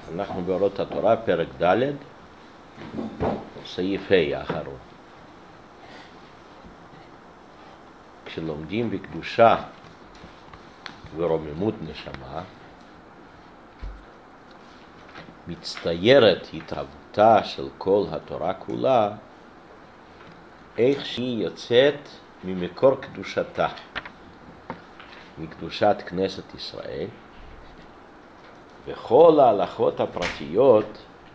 אנחנו באורות התורה, פרק ד', סעיף ה' האחרון. כשלומדים בקדושה ורוממות נשמה, מצטיירת התהוותה של כל התורה כולה, איך שהיא יוצאת ממקור קדושתה, מקדושת כנסת ישראל, וכל ההלכות הפרטיות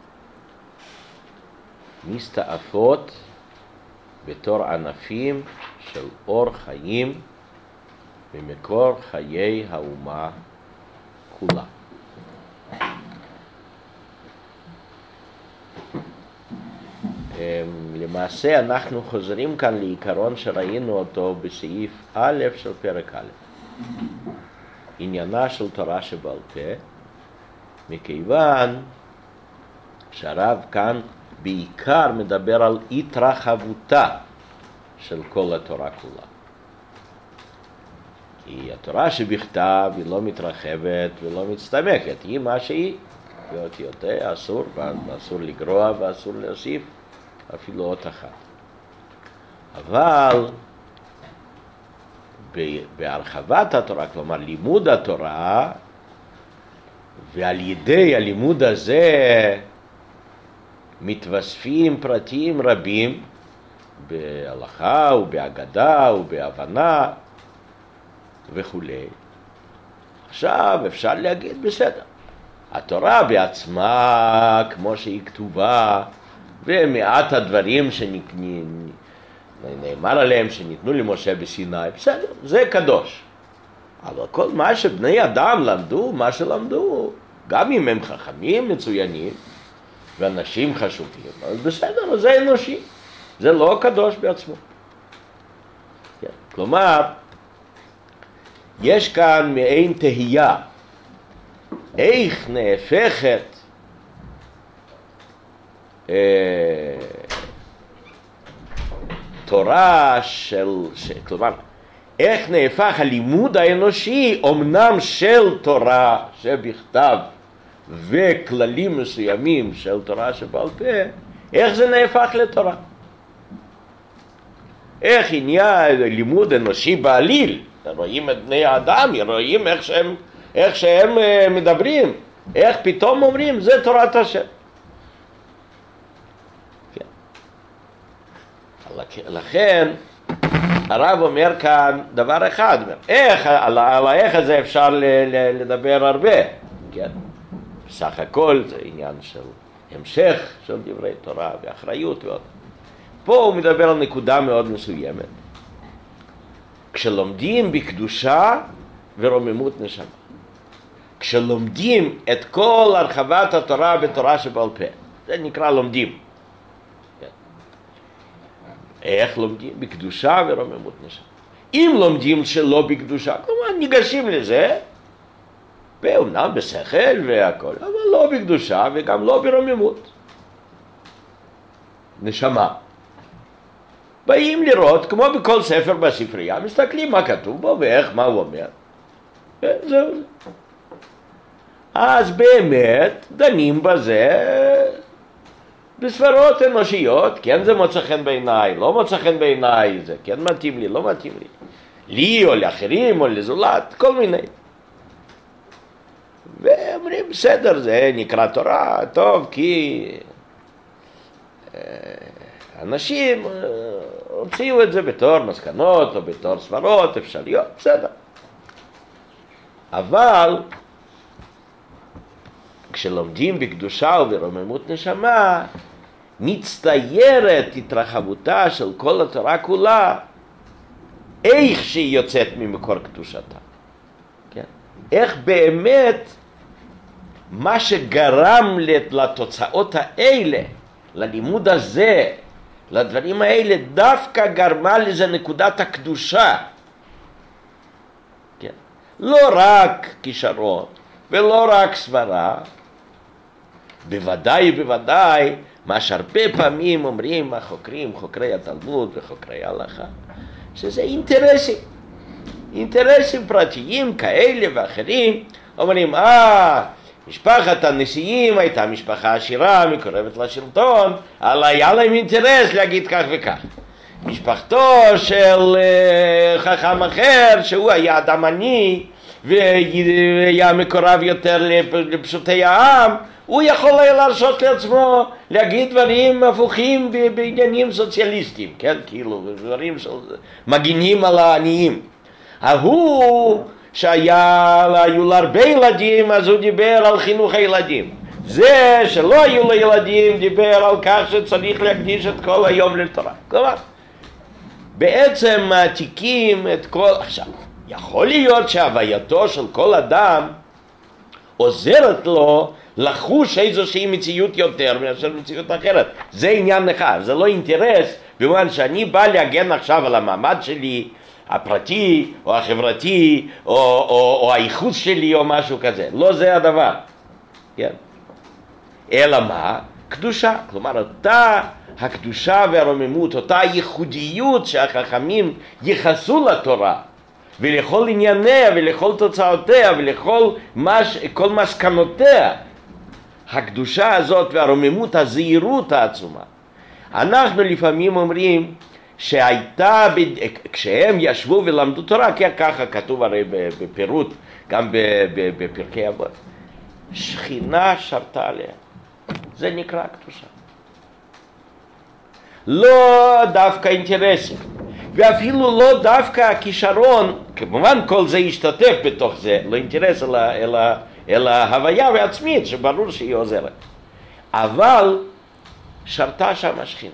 מסתעפות בתור ענפים של אור חיים ממקור חיי האומה כולה. למעשה אנחנו חוזרים כאן לעיקרון שראינו אותו בסעיף א' של פרק א', עניינה של תורה שבעל פה, מכיוון שהרב כאן בעיקר מדבר על התרחבותה של כל התורה כולה. כי התורה שבכתב היא לא מתרחבת ולא מצטמקת, היא מה שהיא, ואותיותיה אסור, ואסור לגרוע ואסור להוסיף אפילו אות אחת. אבל בהרחבת התורה, כלומר לימוד התורה, ועל ידי הלימוד הזה מתווספים פרטים רבים בהלכה ובהגדה ובהבנה וכו'. עכשיו אפשר להגיד בסדר, התורה בעצמה כמו שהיא כתובה, ומעט הדברים שנאמר עליהם שניתנו למשה בסיני, בסדר, זה קדוש. אבל כל מה שבני אדם למדו, מה שלמדו, גם אם הם חכמים מצוינים ואנשים חשובים, אז בסדר, זה אנושי, זה לא קדוש בעצמו. כן. כלומר, יש כאן מעין תהייה, איך נהפכת תורה כלומר, איך נהפך הלימוד האנושי, אמנם של תורה שבכתב וכללים מסוימים של תורה שבעל פה, איך זה נהפך לתורה? איך עניין לימוד אנושי בעליל, רואים את בני האדם, רואים איך שהם מדברים, איך פתאום אומרים זה תורת השם. כן. לכן הרב אומר כאן דבר אחד, על האיך הזה אפשר לדבר הרבה, כן? בסך הכל זה עניין של המשך של דברי תורה ואחריות ועוד. פה הוא מדבר על נקודה מאוד מסוימת. כשלומדים בקדושה ורוממות נשמה, כשלומדים את כל הרחבת התורה בתורה שבעל פה, זה נקרא לומדים. איך לומדים? בקדושה ורוממות נשמה. אם לומדים שלא בקדושה, כלומר ניגשים לזה, ואומנם בשכל והכל, אבל לא בקדושה וגם לא ברוממות נשמה. באים לראות, כמו בכל ספר בספרייה, מסתכלים מה כתוב בו ואיך, מה הוא אומר. זהו. אז באמת דנים בזה בספרות אנושיות, כן זה מוצא חן בעיניי, לא מוצא חן בעיניי, זה כן מתאים לי, לא מתאים לי. לי או לאחרים או לזולת, כל מיני. ואומרים בסדר, זה נקרא תורה, טוב, כי אנשים הוציאו את זה בתור מסקנות או בתור ספרות אפשריות, בסדר. אבל כשלומדים בקדושה וברוממות נשמה, מצטיירת התרחבותה של כל התורה כולה, איך שהיא יוצאת ממקור קדושתה. כן? איך באמת מה שגרם לתוצאות האלה, ללימוד הזה, לדברים האלה, דווקא גרמה לזה נקודת הקדושה. כן? לא רק כישרון ולא רק סברה, בוודאי ובוודאי מה שהרבה פעמים אומרים החוקרים, חוקרי התלמוד וחוקרי ההלכה, שזה אינטרסים פרטיים כאלה ואחרים, אומרים, משפחת הנשיאים הייתה משפחה עשירה, מקורבת לשלטון, אבל היה להם אינטרס להגיד כך וכך. משפחתו של חכם אחר, שהוא היה אדם עני, והיה מקורב יותר לפשוטי העם, הוא יכול היה להרשות לעצמו להגיד דברים הפוכים בעניינים סוציאליסטיים, כן? כאילו, דברים שמגינים על העניים. ההוא שהיו לו הרבה ילדים, אז הוא דיבר על חינוך הילדים. זה שלא היו לו ילדים, דיבר על כך שצריך להקדיש את כל היום לתורה. כלומר, בעצם מעתיקים את כל... עכשיו, יכול להיות שהווייתו של כל אדם עוזרת לו לחוש איזושהי מציאות יותר מאשר מציאות אחרת. זה עניין אחד, זה לא אינטרס, במובן שאני בא להגן עכשיו על המעמד שלי, הפרטי או החברתי או הייחוס שלי או משהו כזה. לא זה הדבר. כן. אלא מה? קדושה. כלומר, אותה הקדושה והרוממות, אותה הייחודיות שהחכמים ייחסו לתורה ולכל ענייניה ולכל תוצאותיה ולכל כל מסקנותיה, הקדושה הזאת והרוממות, הזהירות העצומה. אנחנו לפעמים אומרים שהייתה, כשהם ישבו ולמדו תורה, ככה כתוב הרי בפירוט, גם בפרקי אבות, שכינה שרתה עליה. זה נקרא קדושה. לא דווקא אינטרסים, ואפילו לא דווקא הכישרון, כמובן כל זה ישתתף בתוך זה, לא אינטרס אלא הוויה ועצמית, שברור שהיא עוזרת. אבל שרתה שם השכינה.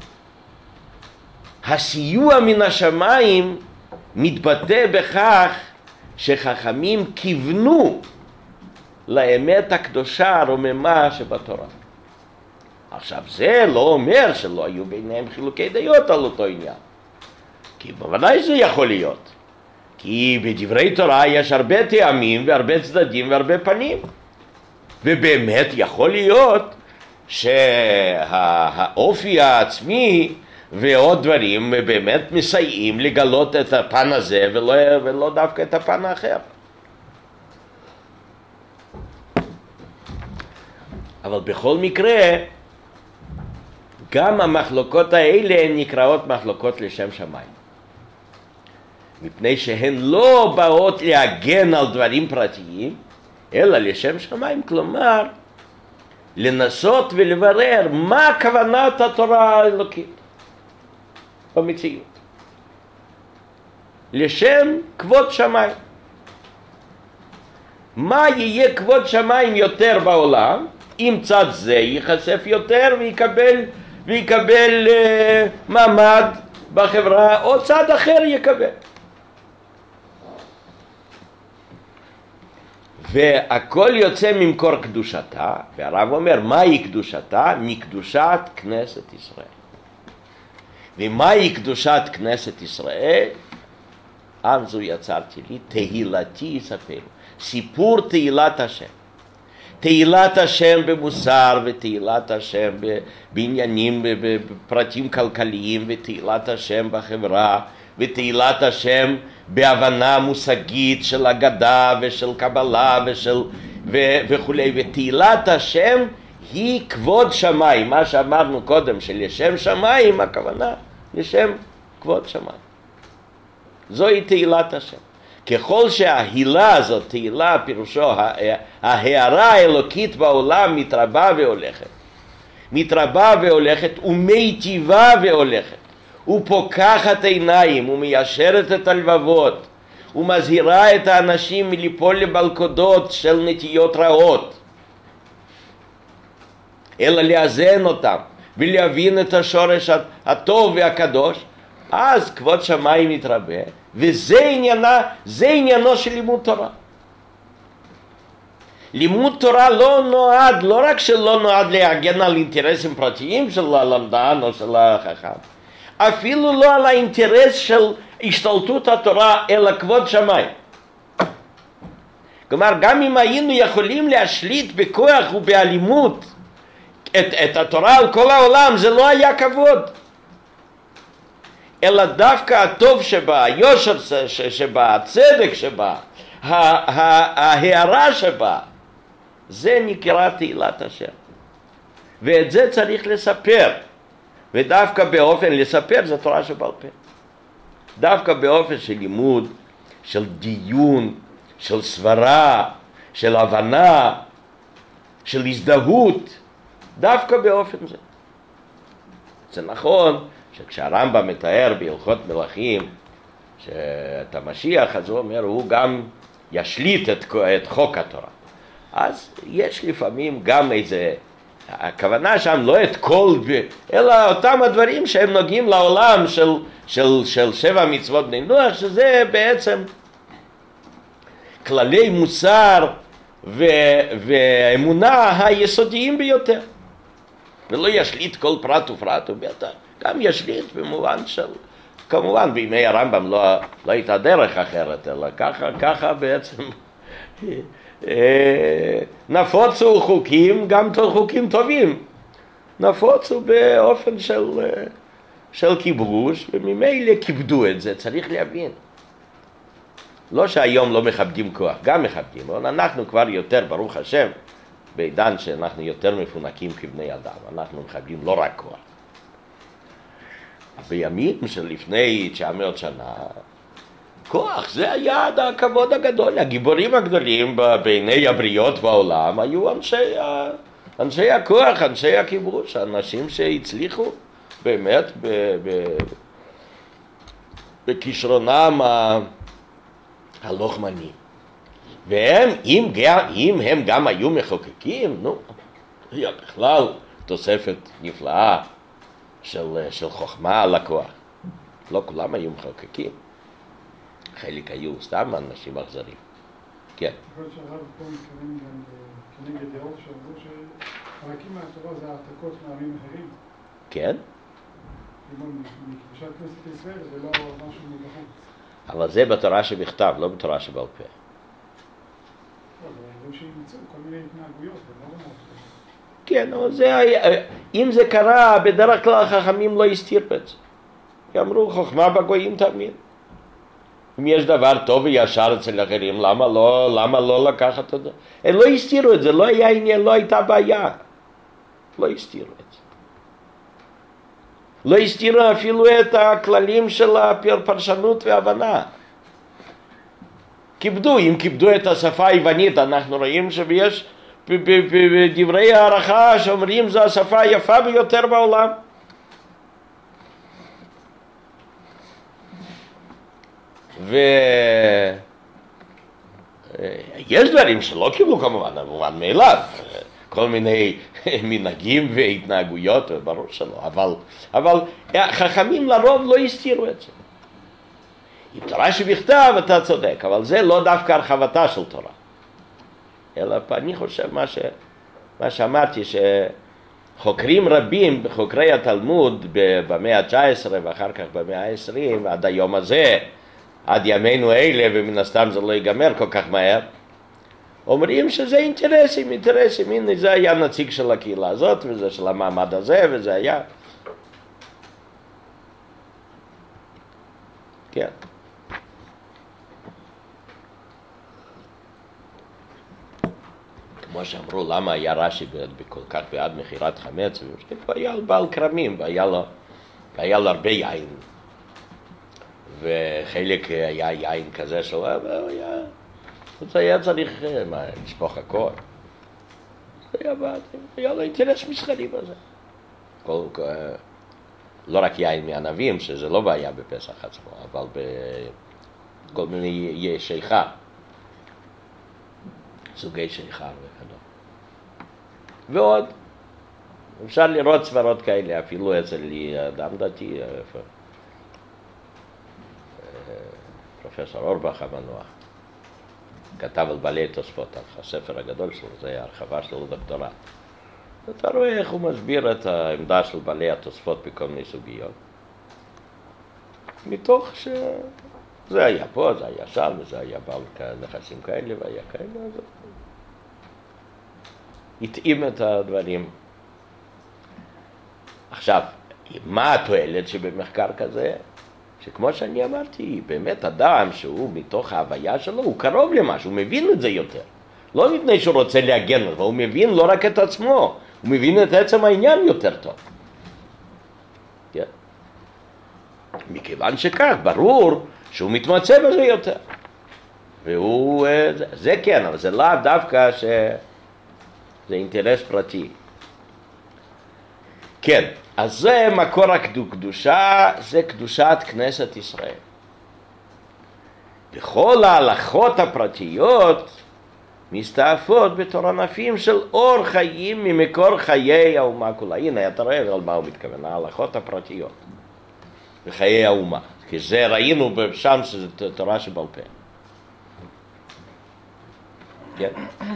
הסיוע מן השמיים מתבטא בכך שחכמים כיוונו לאמת הקדושה הרוממה שבתורה. עכשיו זה לא אומר שלא היו ביניהם חילוקי דעות על אותו עניין, כי בוודאי זה יכול להיות, כי בדברי תורה יש הרבה טעמים והרבה צדדים והרבה פנים, ובאמת יכול להיות שהאופי העצמי ועוד דברים באמת מסייעים לגלות את הפן הזה ולא דווקא את הפן האחר. אבל בכל מקרה גם המחלוקות האלה נקראות מחלוקות לשם שמיים, מפני שהן לא באות להגן על דברים פרטיים אלא לשם שמיים, כלומר לנסות ולברר מה כוונת התורה האלוקית במציאות, לשם כבוד שמיים. מה יהיה כבוד שמיים יותר בעולם אם צד זה ייחשף יותר ויקבל מעמד בחברה, או צד אחר יקבל. והכל יוצא ממקור קדושתה, והרב אומר מהי קדושתה? מקדושת כנסת ישראל. ומהי קדושת כנסת ישראל? אז הוא יצרתי לי תהילתי יספר, סיפור תהילת השם. תהילת השם במוסר, ותהילת השם בעניינים, בפרטים כלכליים, ותהילת השם בחברה, ותהילת השם בהבנה מושגית של אגדה ושל קבלה וכו'. ותהילת השם היא כבוד שמיים, מה שאמרנו קודם שלשם שמיים הכוונה לשם כבוד שמיים. זוהי תהילת השם. ככל שההילה הזאת, תהילה פירושו ההארה האלוקית בעולם מתרבה והולכת ומיטיבה והולכת, ופוקחת עיניים ומיישרת את הלבבות ומזהירה את האנשים מליפול לבלכודות של נטיות רעות, אלא לאזן אותם ולהבין את השורש הטוב והקדוש. אז כבוד שמיים מתרבה, וזה עניינו של לימוד תורה. לימוד תורה לא רק שלא נועד להגן על אינטרסים פרטיים של הלמדן או של החכם, אפילו לא על האינטרס של השתלטות התורה אלא כבוד שמיים. כלומר, גם אם היינו יכולים להשליט בכוח ובאלימות את התורה על כל העולם, זה לא היה כבוד. אלא דווקא הטוב שבה, היושר שבה, הצדק שבה, ההערה שבה, זה נקרא תהילת השם. ואת זה צריך לספר. ודווקא באופן לספר זה תורה שבעל פה. דווקא באופן של לימוד, של דיון, של סברה, של הבנה, של הזדהות, דווקא באופן זה. זה נכון שכשהרמב"ם מתאר בהלכות מלכים שאת המשיח, אז הוא אומר, הוא גם ישליט את חוק התורה. אז יש לפעמים גם איזה, הכוונה שם לא את כל, אלא אותם הדברים שהם נוגעים לעולם של 7 מצוות בני נוח, שזה בעצם כללי מוסר ואמונה היסודיים ביותר. ולא ישליט כל פרט ופרט ובטח, גם ישליט במובן של, כמובן בימי הרמב"ם לא הייתה דרך אחרת, אלא ככה בעצם נפוצו חוקים, גם חוקים טובים, נפוצו באופן של כיבוש, וממילא כיבדו את זה, צריך להבין. לא שהיום לא מכבדים כוח, גם מכבדים, אבל אנחנו כבר יותר, ברוך השם, בעידן שאנחנו יותר מפונקים כבני אדם, אנחנו מכבדים לא רק כוח. בימים של לפני 900 שנה, כוח זה היה הכבוד הגדול, הגיבורים הגדולים בעיני הבריות בעולם היו אנשי הכוח, אנשי הכיבוש, אנשים שהצליחו באמת בכישרונם הלוחמני. והם, אם הם גם היו מחוקקים, היה בכלל תוספת נפלאה של חוכמה על הכוח. לא כולם היו מחוקקים. חלק היו סתם אנשים אכזרים. כן. יכול להיות שהרב פה מתכוון גם כנגד דעות שאמרו שחלקים מהתורה זה העתקות מעמים אחרים. כן? מקדושת כנסת ישראל ולא משהו מבחוץ. אבל זה בתורה שבכתב, לא בתורה שבעל פה. אבל שימצאו כל מיני התנהגויות, ולא רמות. כן, אבל אם זה קרה, בדרך כלל החכמים לא הסתירו את זה. אמרו, חוכמה בגויים תמיד. אם יש דבר טוב וישר אצל אחרים, למה לא לקחת את זה? הם לא הסתירו את זה, לא היה עניין, לא הייתה בעיה. לא הסתירו את זה. לא הסתירו אפילו את הכללים של הפרשנות והבנה. כיבדו, אם כיבדו את השפה היוונית, אנחנו רואים שיש בדברי הערכה שאומרים זו השפה היפה ביותר בעולם. ויש דברים שלא קיבלו כמובן, במובן מאליו, כל מיני מנהגים והתנהגויות, ברור שלא, אבל חכמים לרוב לא הסתירו את זה. אם תורה שבכתב אתה צודק, אבל זה לא דווקא הרחבתה של תורה. אלא אני חושב מה שאמרתי, שחוקרים רבים, חוקרי התלמוד במאה ה-19 ואחר כך במאה ה-20, עד היום הזה, עד ימינו אלה, ומן הסתם זה לא ייגמר כל כך מהר, אומרים שזה אינטרסים. הנה זה היה נציג של הקהילה הזאת, וזה של המעמד הזה, וזה היה. כן. כמו שאמרו, למה היה רש"י כל כך בעד מכירת חמץ? הוא היה בעל כרמים, והיה לו הרבה יין. וחלק היה יין כזה שלו, זה היה צריך לשפוך הכל. היה לו אינטרס מסחרי בזה. לא רק יין מענבים, שזה לא בעיה בפסח עצמו, אבל בכל מיני שיכר. סוגי שיכר וכדומה. ועוד, אפשר לראות סברות כאלה, אפילו אצל אדם דתי, פרופסור אורבך המנוח, כתב על בעלי תוספות, הספר הגדול שלו, זה הרחבה שלו לדוקטורט. אתה רואה איך הוא מסביר את העמדה של בעלי התוספות בכל מיני סוגיות. מתוך שזה היה פה, זה היה שם, וזה היה בעל נכסים כאלה והיה כאלה, אז התאים את הדברים. עכשיו, מה התועלת שבמחקר כזה? שכמו שאני אמרתי, באמת אדם שהוא מתוך ההוויה שלו, הוא קרוב למשהו, הוא מבין את זה יותר. לא מפני שהוא רוצה להגן עליו, הוא מבין לא רק את עצמו, הוא מבין את עצם העניין יותר טוב. כן? מכיוון שכך, ברור שהוא מתמצא בזה יותר. והוא, זה כן, אבל זה לאו דווקא שזה אינטרס פרטי. כן, אז זה מקור הקדושה, זה קדושת כנסת ישראל. בכל ההלכות הפרטיות מסתעפות בתור ענפים של אור חיים ממקור חיי האומה כולה. הנה, אתה רואה על מה הוא מתכוון, ההלכות הפרטיות בחיי האומה. כי זה ראינו שם שזה תורה שבעל פה. כן?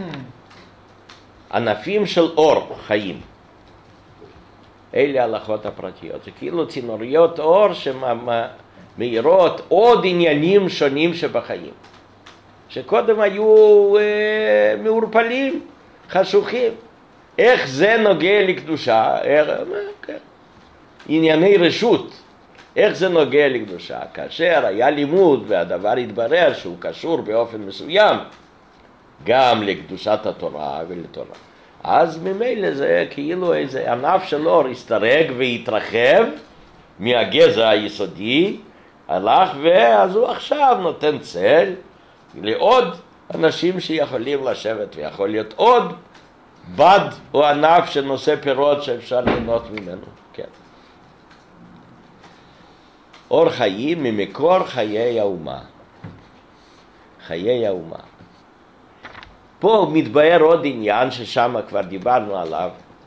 ענפים של אור חיים. אלה ההלכות הפרטיות. זה כאילו צינוריות אור שמאירות עוד עניינים שונים שבחיים. שקודם היו מעורפלים, חשוכים. איך זה נוגע לקדושה? ענייני רשות. איך זה נוגע לקדושה? כאשר היה לימוד והדבר התברר שהוא קשור באופן מסוים גם לקדושת התורה ולתורה. אז ממילא זה כאילו איזה ענף של אור הסתרג והתרחב מהגזע היסודי, הלך ואז הוא עכשיו נותן צל לעוד אנשים שיכולים לשבת, ויכול להיות עוד בד או ענף שנושא פירות שאפשר ליהנות ממנו. כן. אור חיים ממקור חיי האומה. חיי האומה. פה מתבאר עוד עניין ששם כבר דיברנו עליו.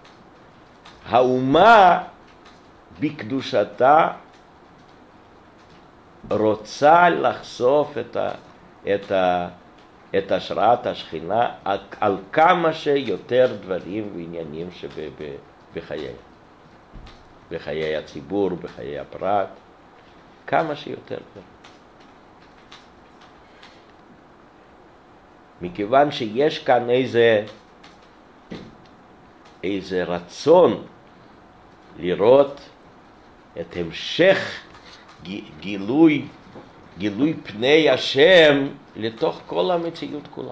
האומה בקדושתה רוצה לחשוף את השראת השכינה על כמה שיותר דברים ועניינים בחיי הציבור, בחיי הפרט, כמה שיותר. מכיוון שיש כאן איזה רצון לראות את המשך גילוי פני השם לתוך כל המציאות כולה.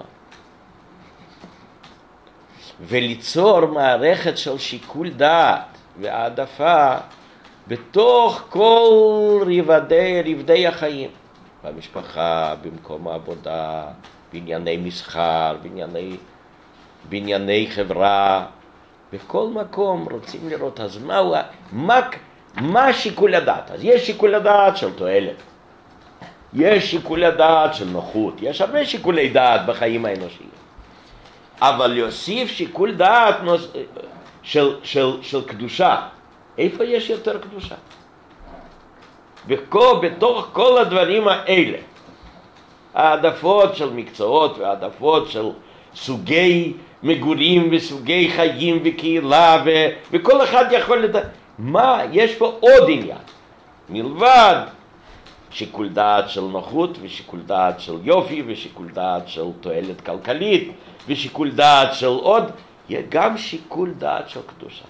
וליצור מערכת של שיקול דעת והעדפה בתוך כל רבדי החיים. במשפחה, במקום העבודה, בענייני מסחר, בענייני חברה. בכל מקום רוצים לראות, אז מה שיקול הדעת? אז יש שיקול הדעת של תועלת. יש שיקול הדעת של נוחות. יש הרבה שיקולי דעת בחיים האנושיים. אבל להוסיף שיקול דעת של קדושה. איפה יש יותר קדושה? בתוך כל הדברים האלה. העדפות של מקצועות והעדפות של סוגי מגורים וסוגי חיים וקהילה וכל אחד יכול לדעת. מה? יש פה עוד עניין. מלבד שיקול דעת של נוחות ושיקול דעת של יופי ושיקול דעת של תועלת כלכלית ושיקול דעת של עוד, גם שיקול דעת של קדושה.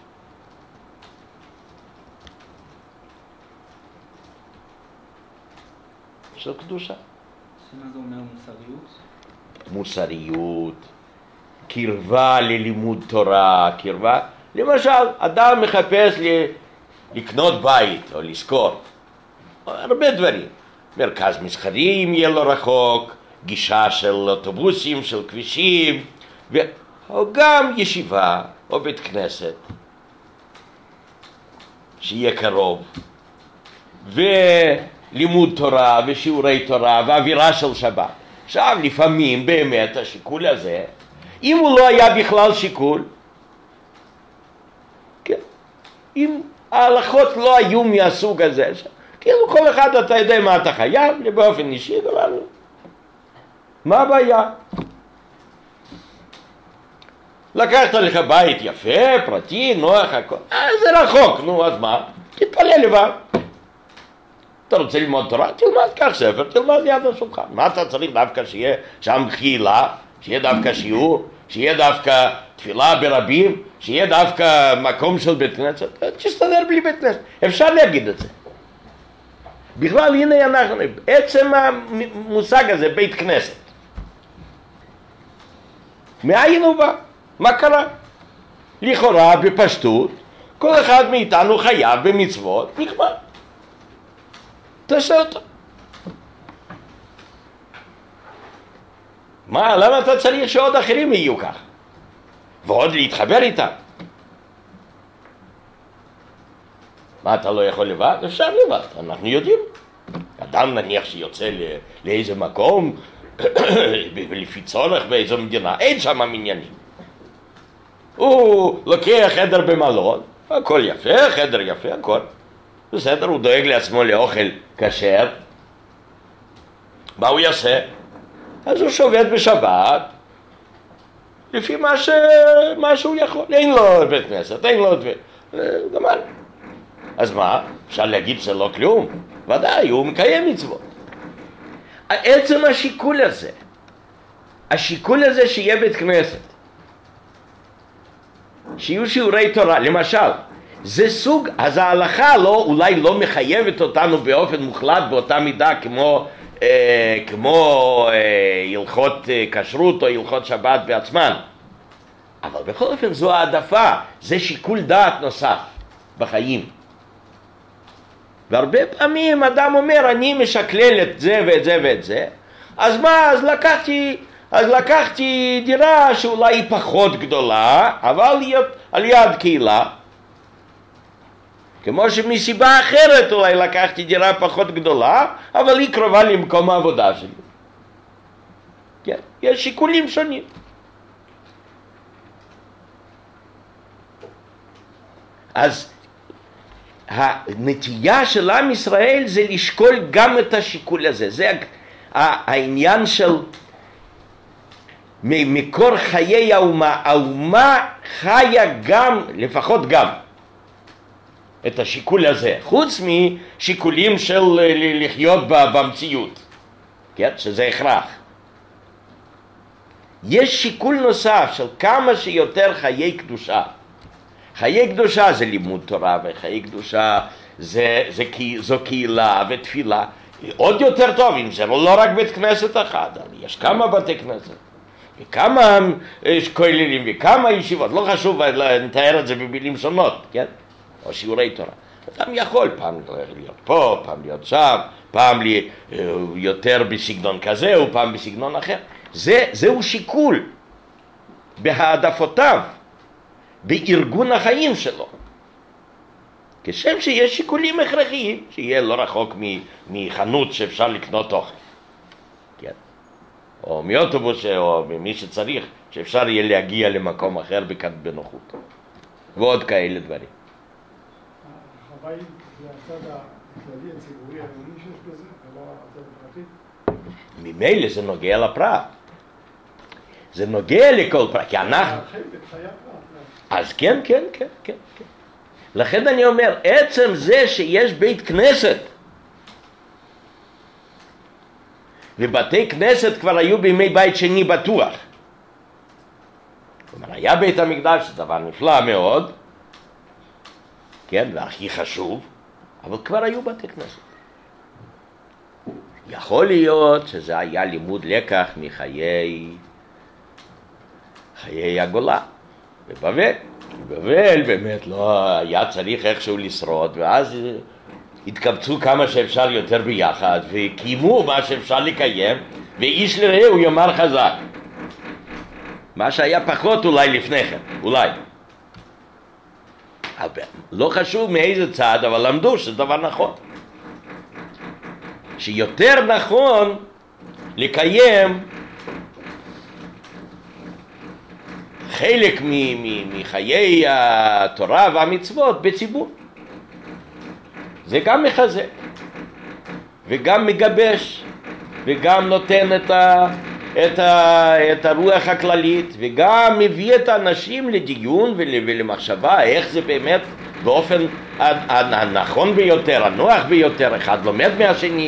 של קדושה. מה זה אומר מוסריות? מוסריות, קרבה ללימוד תורה, קרבה. למשל, אדם מחפש לקנות בית או לשכור. הרבה דברים. מרכז מסחרי אם יהיה לו רחוק, גישה של אוטובוסים, של כבישים, או גם ישיבה או בית כנסת שיהיה קרוב. ולימוד תורה ושיעורי תורה ואווירה של שבת. עכשיו, לפעמים באמת השיקול הזה, אם הוא לא היה בכלל שיקול, כן, אם ההלכות לא היו מהסוג הזה, כאילו כל אחד אתה יודע מה אתה חייב, באופן אישי, אבל מה הבעיה? לקחת לך בית יפה, פרטי, נוח, הכל, זה רחוק, נו, אז מה? תתפלל לבד. אתה רוצה ללמוד תורה? תלמד, קח ספר, תלמד ליד השולחן. מה אתה צריך דווקא שיהיה שם חילה, שיהיה דווקא שיעור, שיהיה דווקא תפילה ברבים, שיהיה דווקא מקום של בית כנסת? תסתדר בלי בית כנסת. אפשר להגיד את זה. בכלל, הנה אנחנו, עצם המושג הזה, בית כנסת. מאין הוא בא? מה קרה? לכאורה בפשטות כל אחד מאיתנו חייב במצוות, נגמר. תעשה אותו. מה, למה אתה צריך שעוד אחרים יהיו כך? ועוד להתחבר איתם? מה, אתה לא יכול לבד? אפשר לבד, אנחנו יודעים. אדם נניח שיוצא לאיזה מקום, לפי צורך באיזו מדינה, אין שם מניינים. הוא לוקח חדר במלון, הכל יפה, חדר יפה, הכל. בסדר, הוא דואג לעצמו לאוכל כשר. מה הוא יעשה? אז הוא שובת בשבת, לפי מה שהוא יכול. אין לו בית כנסת, אין לו... גמר. אז מה? אפשר להגיד שזה לא כלום? ודאי, הוא מקיים מצוות. עצם השיקול הזה שיהיה בית כנסת, שיהיו שיעורי תורה, למשל, זה סוג, אז ההלכה אולי לא מחייבת אותנו באופן מוחלט באותה מידה כמו הלכות כשרות או הלכות שבת בעצמן, אבל בכל אופן זו העדפה, זה שיקול דעת נוסף בחיים. והרבה פעמים אדם אומר, אני משקלל את זה ואת זה ואת זה, אז מה, אז לקחתי דירה שאולי היא פחות גדולה, אבל היא על יד קהילה, כמו שמסיבה אחרת אולי לקחתי דירה פחות גדולה, אבל היא קרובה למקום העבודה שלי. כן, יש שיקולים שונים. אז הנטייה של עם ישראל זה לשקול גם את השיקול הזה. זה העניין של מקור חיי האומה. האומה חיה גם, לפחות גם, את השיקול הזה, חוץ משיקולים של לחיות במציאות, כן? שזה הכרח. יש שיקול נוסף של כמה שיותר חיי קדושה. חיי קדושה זה לימוד תורה, וחיי קדושה זו קהילה ותפילה. עוד יותר טוב אם זה לא רק בית כנסת אחד, יש כמה בתי כנסת, וכמה כוללים, וכמה ישיבות, לא חשוב לתאר את זה במילים שונות, כן? או שיעורי תורה. אדם יכול פעם להיות פה, פעם להיות שם, פעם יותר בסגנון כזה, או פעם בסגנון אחר. זהו שיקול בהעדפותיו, בארגון החיים שלו. כשם שיש שיקולים הכרחיים, שיהיה לא רחוק מחנות שאפשר לקנות אוכל, כן? או מאוטובוס, או ממי שצריך, שאפשר יהיה להגיע למקום אחר בנוחות. ועוד כאלה דברים. החוואים זה הצד הכללי, הציבורי, העיוני שיש בזה, ולא הצד הפרטי? ממילא זה נוגע לפרט. זה נוגע לכל פרט, כי אנחנו... אז כן. לכן אני אומר, עצם זה שיש בית כנסת, ובתי כנסת כבר היו בימי בית שני בטוח. כלומר, היה בית המקדש, זה דבר נפלא מאוד, כן, והכי חשוב, אבל כבר היו בתי כנסת. יכול להיות שזה היה לימוד לקח מחיי הגולה, בבבל. בבבל באמת לא היה צריך איכשהו לשרוד, ואז התקבצו כמה שאפשר יותר ביחד, וקיימו מה שאפשר לקיים, ואיש לרעהו יאמר חזק. מה שהיה פחות אולי לפני כן, אולי. לא חשוב מאיזה צד, אבל למדו שזה דבר נכון. שיותר נכון לקיים חלק מחיי התורה והמצוות בציבור. זה גם מחזק, וגם מגבש, וגם נותן את הרוח הכללית, וגם מביא את האנשים לדיון ולמחשבה איך זה באמת באופן הנכון ביותר, הנוח ביותר, אחד לומד מהשני.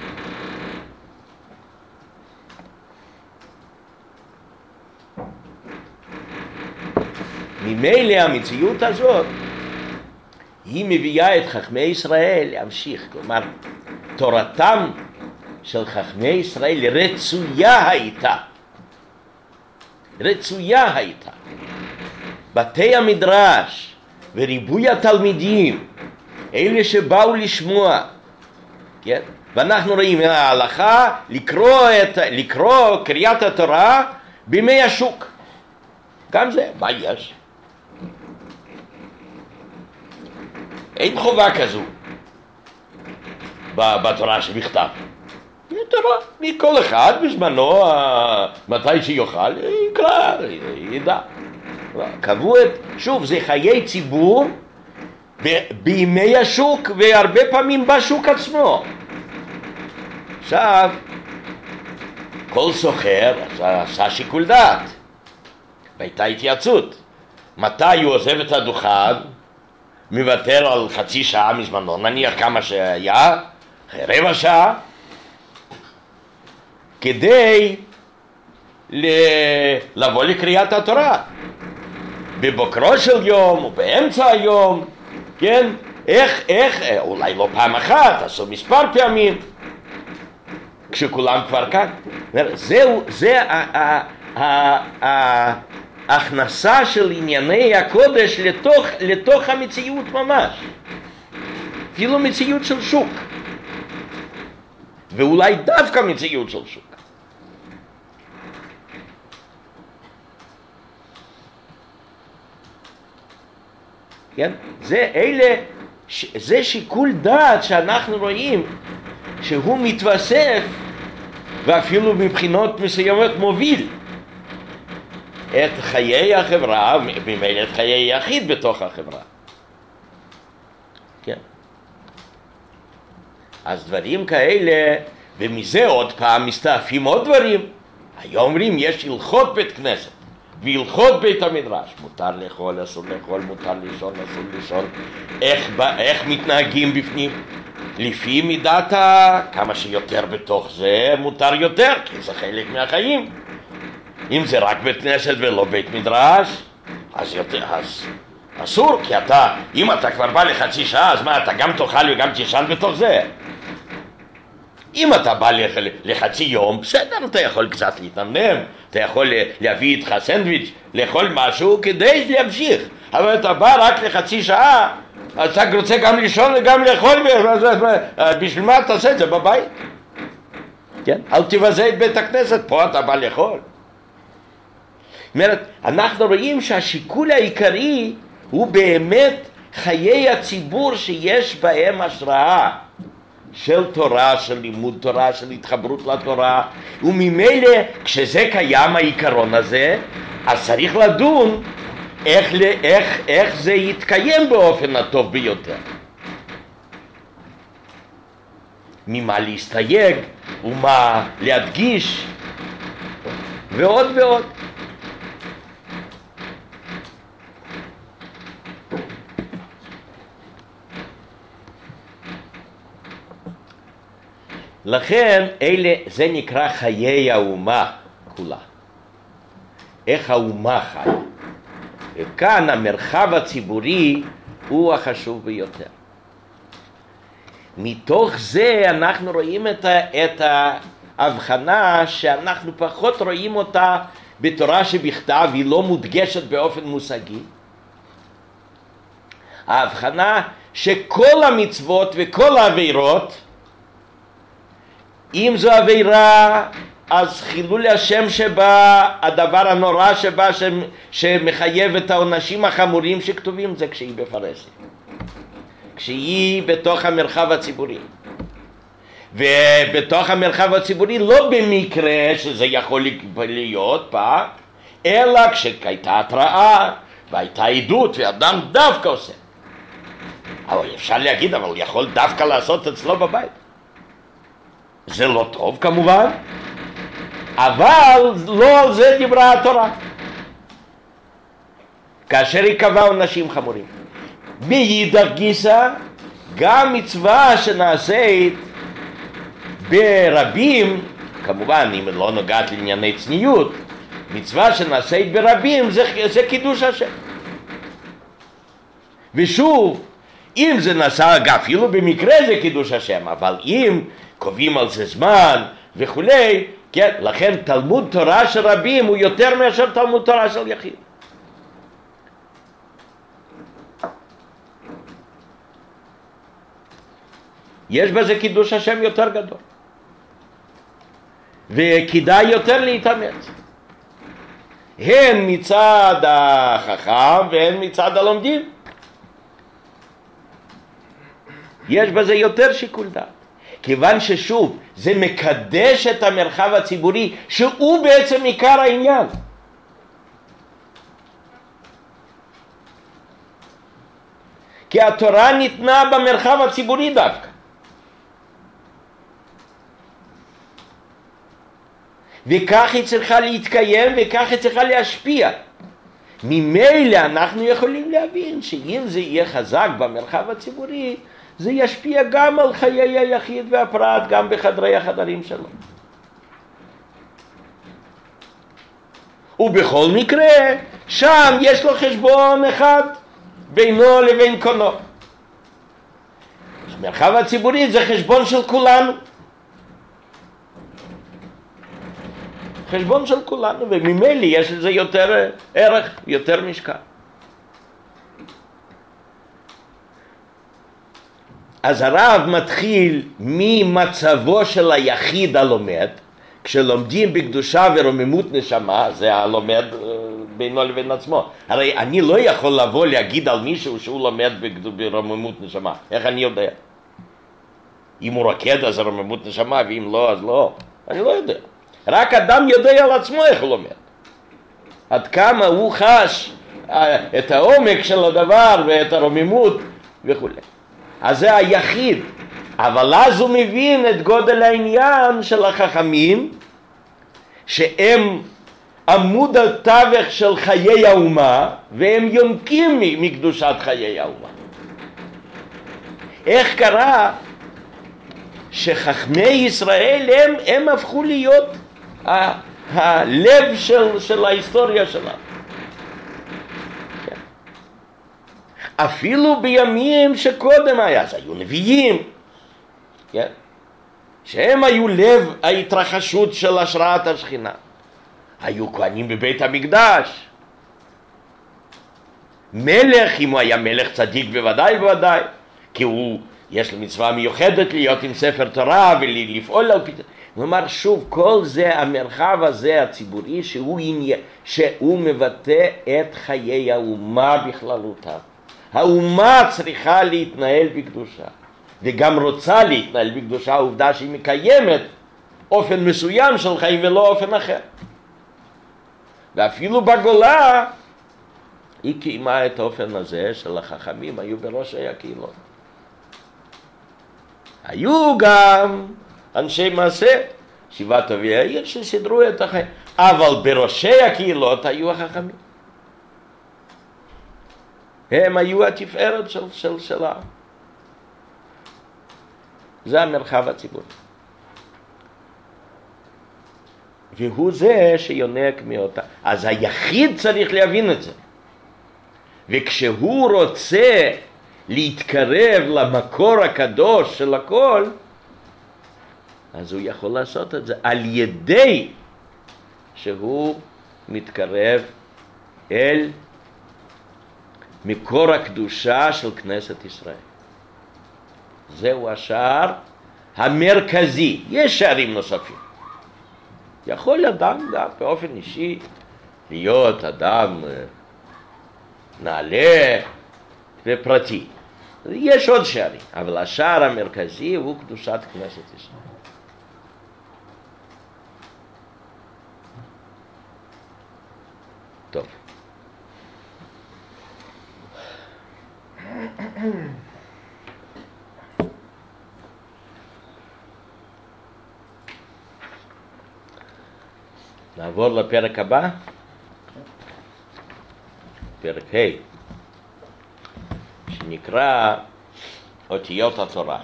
ממילא המציאות הזאת היא מביאה את חכמי ישראל להמשיך, כלומר תורתם של חכמי ישראל רצויה הייתה רצויה הייתה. בתי המדרש וריבוי התלמידים, אלה שבאו לשמוע, כן? ואנחנו רואים ההלכה לקרוא קריאת התורה בימי השוק. גם זה, מה יש? אין חובה כזו בתורה שבכתב. תורה, כל אחד בזמנו, מתי שיוכל, יקרא, ידע. קבעו שוב, זה חיי ציבור בימי השוק, והרבה פעמים בשוק עצמו. עכשיו, כל סוחר עשה שיקול דעת, והייתה התייעצות. מתי הוא עוזב את הדוכן, מוותר על חצי שעה מזמנו, נניח כמה שהיה, רבע שעה, כדי לבוא לקריאת התורה. בבוקרו של יום או באמצע היום, כן? איך, אולי לא פעם אחת, עשו מספר פעמים, כשכולם כבר כאן. זה ההכנסה של ענייני הקודש לתוך המציאות ממש. אפילו מציאות של שוק. ואולי דווקא מציאות של שוק. כן? זה שיקול דעת שאנחנו רואים שהוא מתווסף ואפילו מבחינות מסוימות מוביל את חיי החברה, ממילא את חיי היחיד בתוך החברה. כן. אז דברים כאלה, ומזה עוד פעם מסתעפים עוד דברים. היום אומרים יש הלכות בית כנסת והלכות בית המדרש. מותר לאכול, אסור לאכול, מותר לישון, אסור לישון. איך מתנהגים בפנים? לפי מידת כמה שיותר בתוך זה מותר יותר, כי זה חלק מהחיים. אם זה רק בית כנסת ולא בית מדרש, אז אסור, כי אם אתה כבר בא לחצי שעה, אז מה, אתה גם תאכל וגם תישן בתוך זה? אם אתה בא לחצי יום, בסדר, אתה יכול קצת להתנמנם, אתה יכול להביא איתך סנדוויץ', לאכול משהו כדי להמשיך. אבל אתה בא רק לחצי שעה, אתה רוצה גם לישון וגם לאכול, בשביל מה אתה עושה את זה בבית? כן? אל תבזה את בית הכנסת, פה אתה בא לאכול. זאת אומרת, אנחנו רואים שהשיקול העיקרי הוא באמת חיי הציבור שיש בהם השראה של תורה, של לימוד תורה, של התחברות לתורה, וממילא כשזה קיים העיקרון הזה, אז צריך לדון איך זה יתקיים באופן הטוב ביותר. ממה להסתייג ומה להדגיש ועוד ועוד. לכן זה נקרא חיי האומה כולה. איך האומה חיה. וכאן המרחב הציבורי הוא החשוב ביותר. מתוך זה אנחנו רואים את ההבחנה שאנחנו פחות רואים אותה בתורה שבכתב, היא לא מודגשת באופן מושגי. ההבחנה שכל המצוות וכל העבירות, אם זו עבירה, אז חילול השם שבה, הדבר הנורא שבה שמחייב את העונשים החמורים שכתובים, זה כשהיא בפרהסיה. כשהיא בתוך המרחב הציבורי. ובתוך המרחב הציבורי לא במקרה שזה יכול להיות פעם, אלא כשהייתה התראה והייתה עדות ואדם דווקא עושה. אבל אפשר להגיד, אבל הוא יכול דווקא לעשות אצלו בבית. זה לא טוב כמובן, אבל לא על זה דיברה התורה. כאשר היא קבעה עונשים חמורים. מאידך גיסא, גם מצווה שנעשית ברבים, כמובן אם לא נוגעת לענייני צניעות, מצווה שנעשית ברבים זה קידוש השם. ושוב, אם זה נעשה אפילו במקרה זה קידוש השם, אבל אם קובעים על זה זמן וכולי, כן, לכן תלמוד תורה של רבים הוא יותר מאשר תלמוד תורה של יחיד. יש בזה קידוש השם יותר גדול. וכדאי יותר להתאמץ. הן מצד החכם והן מצד הלומדים. יש בזה יותר שיקול דעת. כיוון ששוב, זה מקדש את המרחב הציבורי, שהוא בעצם עיקר העניין. כי התורה ניתנה במרחב הציבורי דווקא. וכך היא צריכה להתקיים, וכך היא צריכה להשפיע. ממילא אנחנו יכולים להבין שאם זה יהיה חזק במרחב הציבורי, זה ישפיע גם על חיי היחיד והפרט, גם בחדרי החדרים שלו. ובכל מקרה, שם יש לו חשבון אחד בינו לבין קונו. המרחב הציבורי זה חשבון של כולנו. חשבון של כולנו, וממילא יש לזה יותר ערך, יותר משקל. אז הרב מתחיל ממצבו של היחיד הלומד, כשלומדים בקדושה ורוממות נשמה, זה הלומד בינו לבין עצמו. הרי אני לא יכול לבוא להגיד על מישהו שהוא לומד ברוממות נשמה. איך אני יודע? אם הוא רוקד אז רוממות נשמה, ואם לא אז לא. אני לא יודע. רק אדם יודע על עצמו איך הוא לומד. עד כמה הוא חש את העומק של הדבר ואת הרוממות וכו'. אז זה היחיד. אבל אז הוא מבין את גודל העניין של החכמים, שהם עמוד התווך של חיי האומה, והם יונקים מקדושת חיי האומה. איך קרה שחכמי ישראל הם הפכו להיות הלב של ההיסטוריה שלנו. אפילו בימים שקודם היה, אז היו נביאים, כן? שהם היו לב ההתרחשות של השראת השכינה. היו כהנים בבית המקדש. מלך, אם הוא היה מלך צדיק בוודאי, כי יש לו מצווה מיוחדת להיות עם ספר תורה ולפעול על פתרון. כלומר, שוב, כל זה, המרחב הזה הציבורי, שהוא מבטא את חיי האומה בכללותה. האומה צריכה להתנהל בקדושה, וגם רוצה להתנהל בקדושה, העובדה שהיא מקיימת אופן מסוים של חיים ולא אופן אחר. ואפילו בגולה, היא קיימה את האופן הזה של החכמים, היו בראשי הקהילות. היו גם אנשי מעשה, שבעת אבי העיר, שסידרו את החיים. אבל בראשי הקהילות היו החכמים. הם היו התפארת של העם. זה המרחב הציבורי. והוא זה שיונק מאותה. אז היחיד צריך להבין את זה. וכשהוא רוצה להתקרב למקור הקדוש של הכל, אז הוא יכול לעשות את זה על ידי שהוא מתקרב אל מקור הקדושה של כנסת ישראל. זהו השער המרכזי. יש שערים נוספים. יכול אדם גם באופן אישי להיות אדם נעלה ופרטי. יש עוד שערים, אבל השער המרכזי הוא קדושת כנסת ישראל. טוב. נעבור לפרק הבא. פרק ה', שנקרא אותיות התורה.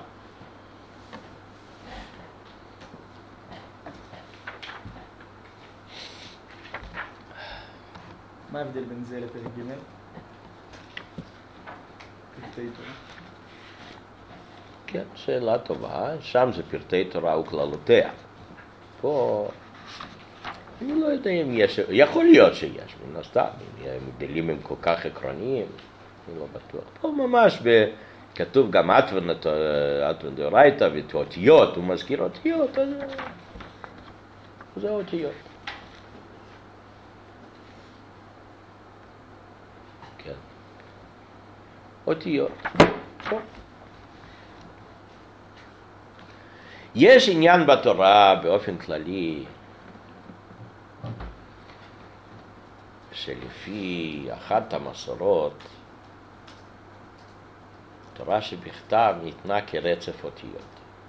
מה ההבדל בין זה לפרק ג'? פרטי תורה. כן, שאלה טובה. שם זה פרטי תורה וכללותיה. פה אני לא יודע אם יש, יכול להיות שיש, מן הסתם, אם המגדלים הם כל כך עקרוניים, אני לא בטוח. פה ממש כתוב גם אתוון דאורייתא ואותיות, הוא מזכיר אותיות, אז זה אותיות. כן. אותיות. טוב. יש עניין בתורה באופן כללי, שלפי אחת המסורות, תורה שבכתב ניתנה כרצף אותיות.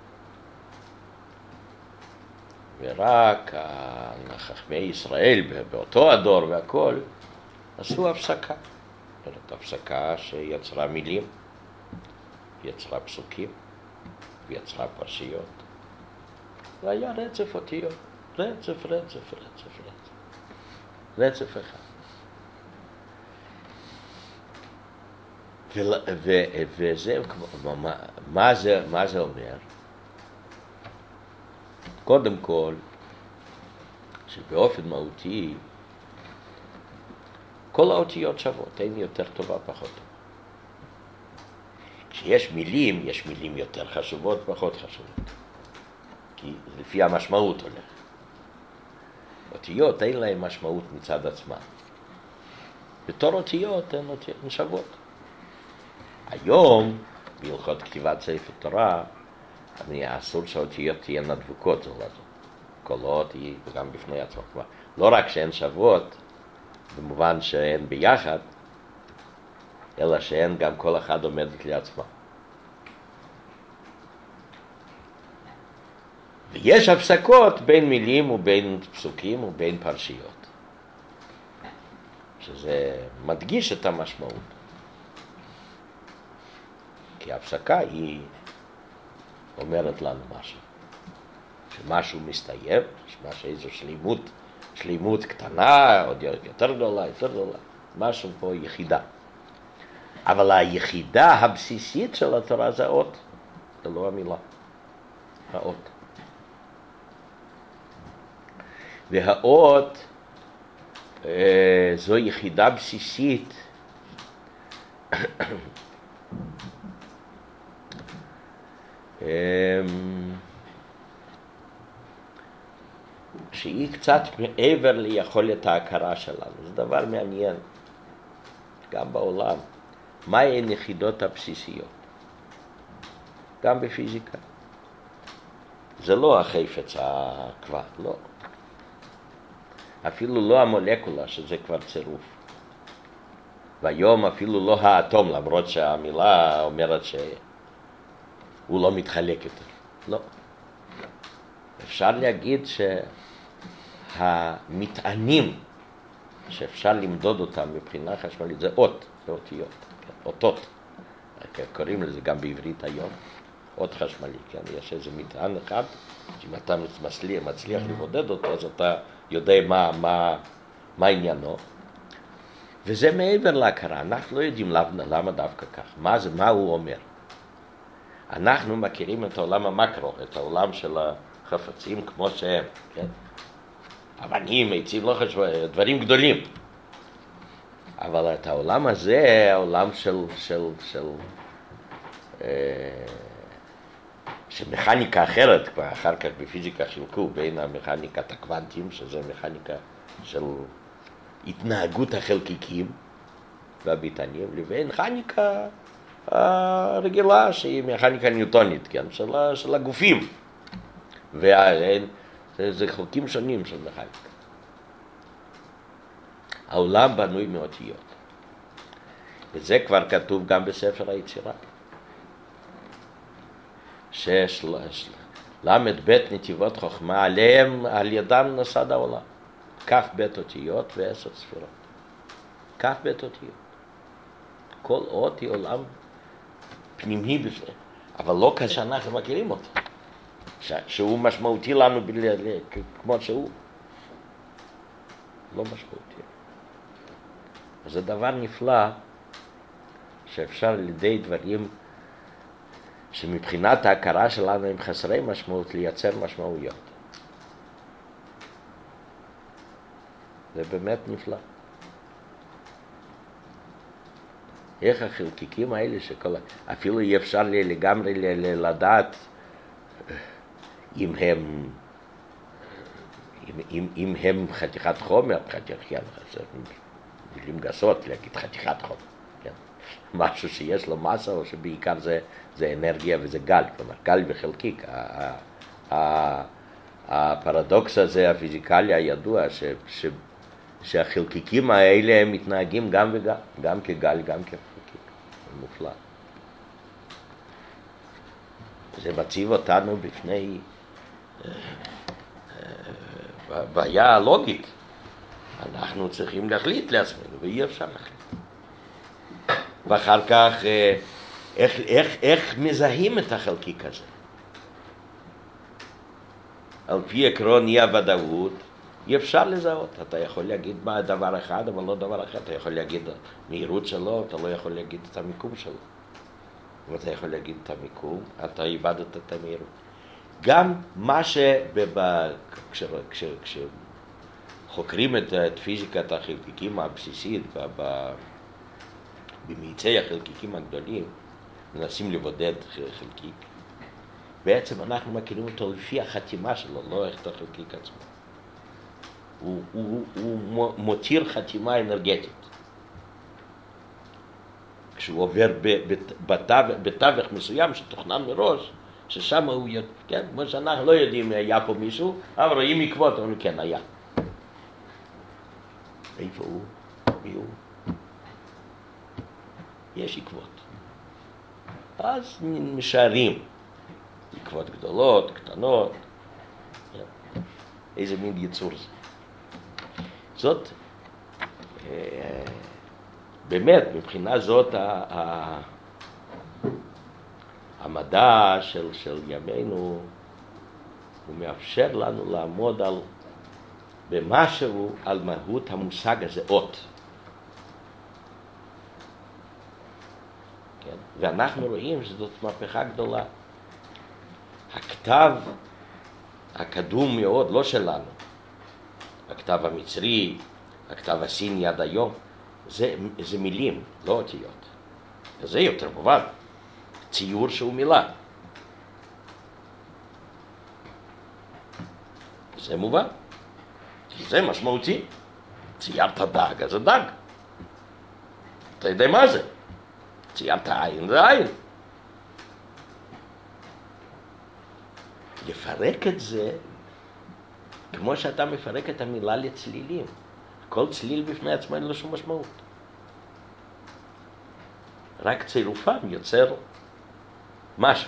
ורק חכמי ישראל באותו הדור והכל עשו הפסקה. זאת הפסקה שיצרה מילים, יצרה פסוקים, ויצרה פרשיות. והיה רצף אותיות, רצף, רצף, רצף, רצף. רצף אחד. וזה, מה זה אומר? קודם כל, שבאופן מהותי, כל האותיות שוות, אין יותר טובה פחות טובה. כשיש מילים, יש מילים יותר חשובות, פחות חשובות. כי לפי המשמעות הולך. אותיות אין להן משמעות מצד עצמה. בתור אותיות הן שוות. היום, בהלכות כתיבת ספר תורה, אסור שהאותיות תהיינה דבוקות זו לזו. כל אות היא גם בפני עצמה. לא רק שהן שוות, במובן שהן ביחד, אלא שהן גם כל אחד עומדת לעצמה. ויש הפסקות בין מילים ובין פסוקים ובין פרשיות, שזה מדגיש את המשמעות. כי ההפסקה היא אומרת לנו משהו. שמשהו מסתיים, שמשהו איזו שלימות קטנה, עוד יותר גדולה, משהו פה יחידה. אבל היחידה הבסיסית של התורה זה האות, זה לא המילה, האות. והאות זו יחידה בסיסית שהיא קצת מעבר ליכולת ההכרה שלנו. זה דבר מעניין גם בעולם. מהי היחידות הבסיסיות? גם בפיזיקה. זה לא החפץ הכבד, לא. אפילו לא המולקולה, שזה כבר צירוף. והיום אפילו לא האטום, למרות שהמילה אומרת שהוא לא מתחלק יותר. לא. אפשר להגיד שהמטענים שאפשר למדוד אותם מבחינה חשמלית זה אות, זה אותיות, כן? אותות. קוראים לזה גם בעברית היום, אות חשמלי, כן? יש איזה מטען אחד, שאם אתה מצליח לבודד אותו, אז אתה יודע מה עניינו. וזה מעבר להכרה, אנחנו לא יודעים למה דווקא כך, מה הוא אומר. אנחנו מכירים את העולם המקרו, את העולם של החפצים כמו שהם, כן? אבנים, עצים, לא חשוב, דברים גדולים. אבל את העולם הזה, העולם של מכניקה אחרת, כבר אחר כך בפיזיקה חילקו בין המכניקת הקוונטים, שזה מכניקה של התנהגות החלקיקים והביטנים, לבין מכניקה הרגילה שהיא מכניקה ניוטונית, כן? של הגופים. זה חלקים שונים של מכניקה. העולם בנוי מאותיות. וזה כבר כתוב גם בספר היצירה. למד בית נתיבות חוכמה, עליהם, על ידם נוסד העולם. כף בית אותיות ו10 ספירות. כף בית אותיות. כל אות היא עולם פנימי בפני, אבל לא כשאנחנו מכירים אותו. שהוא משמעותי לנו כמו שהוא. לא משמעותי. זה דבר נפלא שאפשר על ידי דברים שמבחינת ההכרה שלנו הם חסרי משמעות לייצר משמעויות. זה באמת נפלא. איך החלקיקים האלה אפילו אי אפשר לגמרי לדעת אם הם חתיכת חומר, מילים גסות להגיד חתיכת חומר, כן? משהו שיש לו מסה או שבעיקר זה אנרגיה וזה גל, כלומר גל וחלקיק. הפרדוקס הזה הפיזיקלי הידוע שהחלקיקים האלה הם מתנהגים גם וגם, גם כגל, גם כחלקיק. זה מופלא. זה מציב אותנו בפני בעיה לוגית. אנחנו צריכים להחליט לעצמנו, ואי אפשר להחליט. ואחר כך, איך מזהים את החלקיק הזה? על פי עקרון אי הוודאות, אי אפשר לזהות. אתה יכול להגיד מה דבר אחד, אבל לא דבר אחר. אתה יכול להגיד מהירות שלו, אתה לא יכול להגיד את המיקום שלו. אם אתה יכול להגיד את המיקום, אתה איבדת את המהירות. גם מה כשחוקרים את פיזיקת החלקיקים הבסיסית במאיצי החלקיקים הגדולים, מנסים לבודד חלקיק, בעצם אנחנו מכירים אותו לפי החתימה שלו, לא איך את החלקיק עצמו. הוא מותיר חתימה אנרגטית. כשהוא עובר בתווך מסוים שתוכנן מראש, ששם הוא, כן, כמו שאנחנו לא יודעים היה פה מישהו, אבל רואים עקבות, אומרים כן, היה. איפה הוא? מי הוא? יש עקבות. אז משערים. עקבות גדולות, קטנות. איזה מין יצור זה. זאת, באמת, מבחינה זאת, המדע של ימינו, הוא מאפשר לנו לעמוד במשהו על מהות המושג הזה, אות. כן? ואנחנו רואים שזאת מהפכה גדולה. הכתב הקדום מאוד, לא שלנו, הכתב המצרי, הכתב הסיני עד היום, זה מילים, לא אותיות. זה יותר מובן. ציור שהוא מילה. זה מובן. זה משמעותי. ציירת דג, אז זה דג. אתה יודע מה זה? ציירת עין, זה עין. לפרק את זה כמו שאתה מפרק את המילה לצלילים. כל צליל בפני עצמו אין לו שום משמעות. רק צירופם יוצר משהו.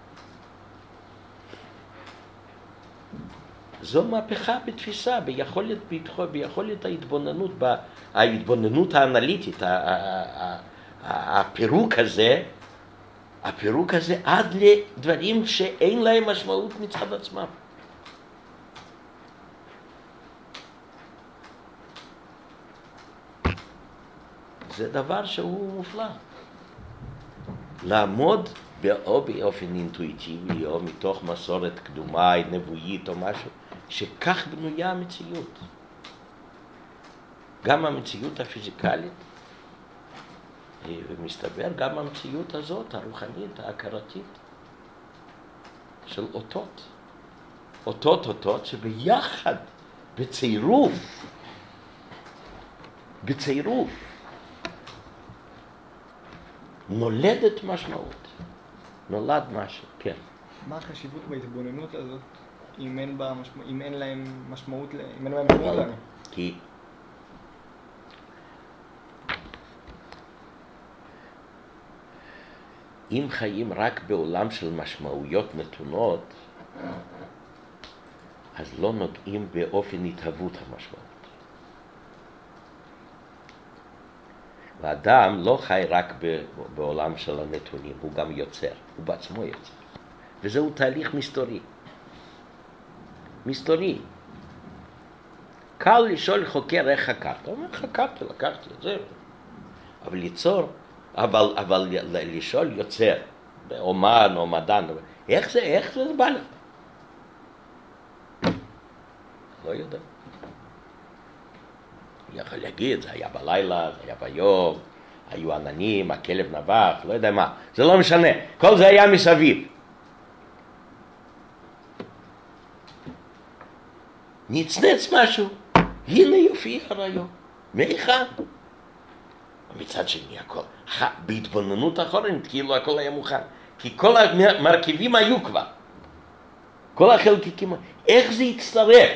זו מהפכה בתפיסה, ביכולת ההתבוננות האנליטית, הפירוק הזה עד לדברים שאין להם משמעות מצד עצמם. זה דבר שהוא מופלא. לעמוד או באופן אינטואיטיבי, או מתוך מסורת קדומה, נבואית או משהו, שכך בנויה המציאות. גם המציאות הפיזיקלית, ומסתבר גם המציאות הזאת, הרוחנית, ההכרתית, של אותות שביחד, בצירוף, נולדת משמעות. נולד משהו, כן. מה החשיבות בהתבוננות הזאת, אם אין להם משמעות לנו? כי אם חיים רק בעולם של משמעויות נתונות, אז לא נוגעים באופן התהוות המשמעות. האדם לא חי רק בעולם של הנתונים, הוא גם יוצר, הוא בעצמו יוצר. וזהו תהליך מסתורי. קל לשאול חוקר איך חקרת. הוא אומר, חקרתי, לקחתי את זה. אבל ליצור, אבל לשאול יוצר, אומן או מדען, איך זה בא לך? לא יודע. אני יכול להגיד, זה היה בלילה, זה היה ביום, היו עננים, הכלב נבח, לא יודע מה, זה לא משנה, כל זה היה מסביב. נצנץ משהו, הנה יופיע הרעיון, מאיכה? מצד שני הכל, בהתבוננות אחורנית, כאילו הכל היה מוכן, כי כל המרכיבים היו כבר, כל החלקיקים, איך זה הצטרף?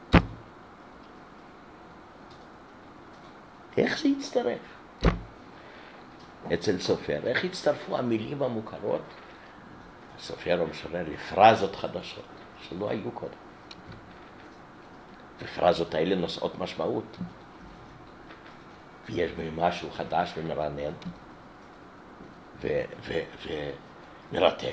איך זה הצטרף? אצל סופר, איך הצטרפו המילים המוכרות? סופר ומשורר לפרזות חדשות, שלא היו קודם. הפרזות האלה נושאות משמעות. ויש בהם משהו חדש ומרענן ומרתק.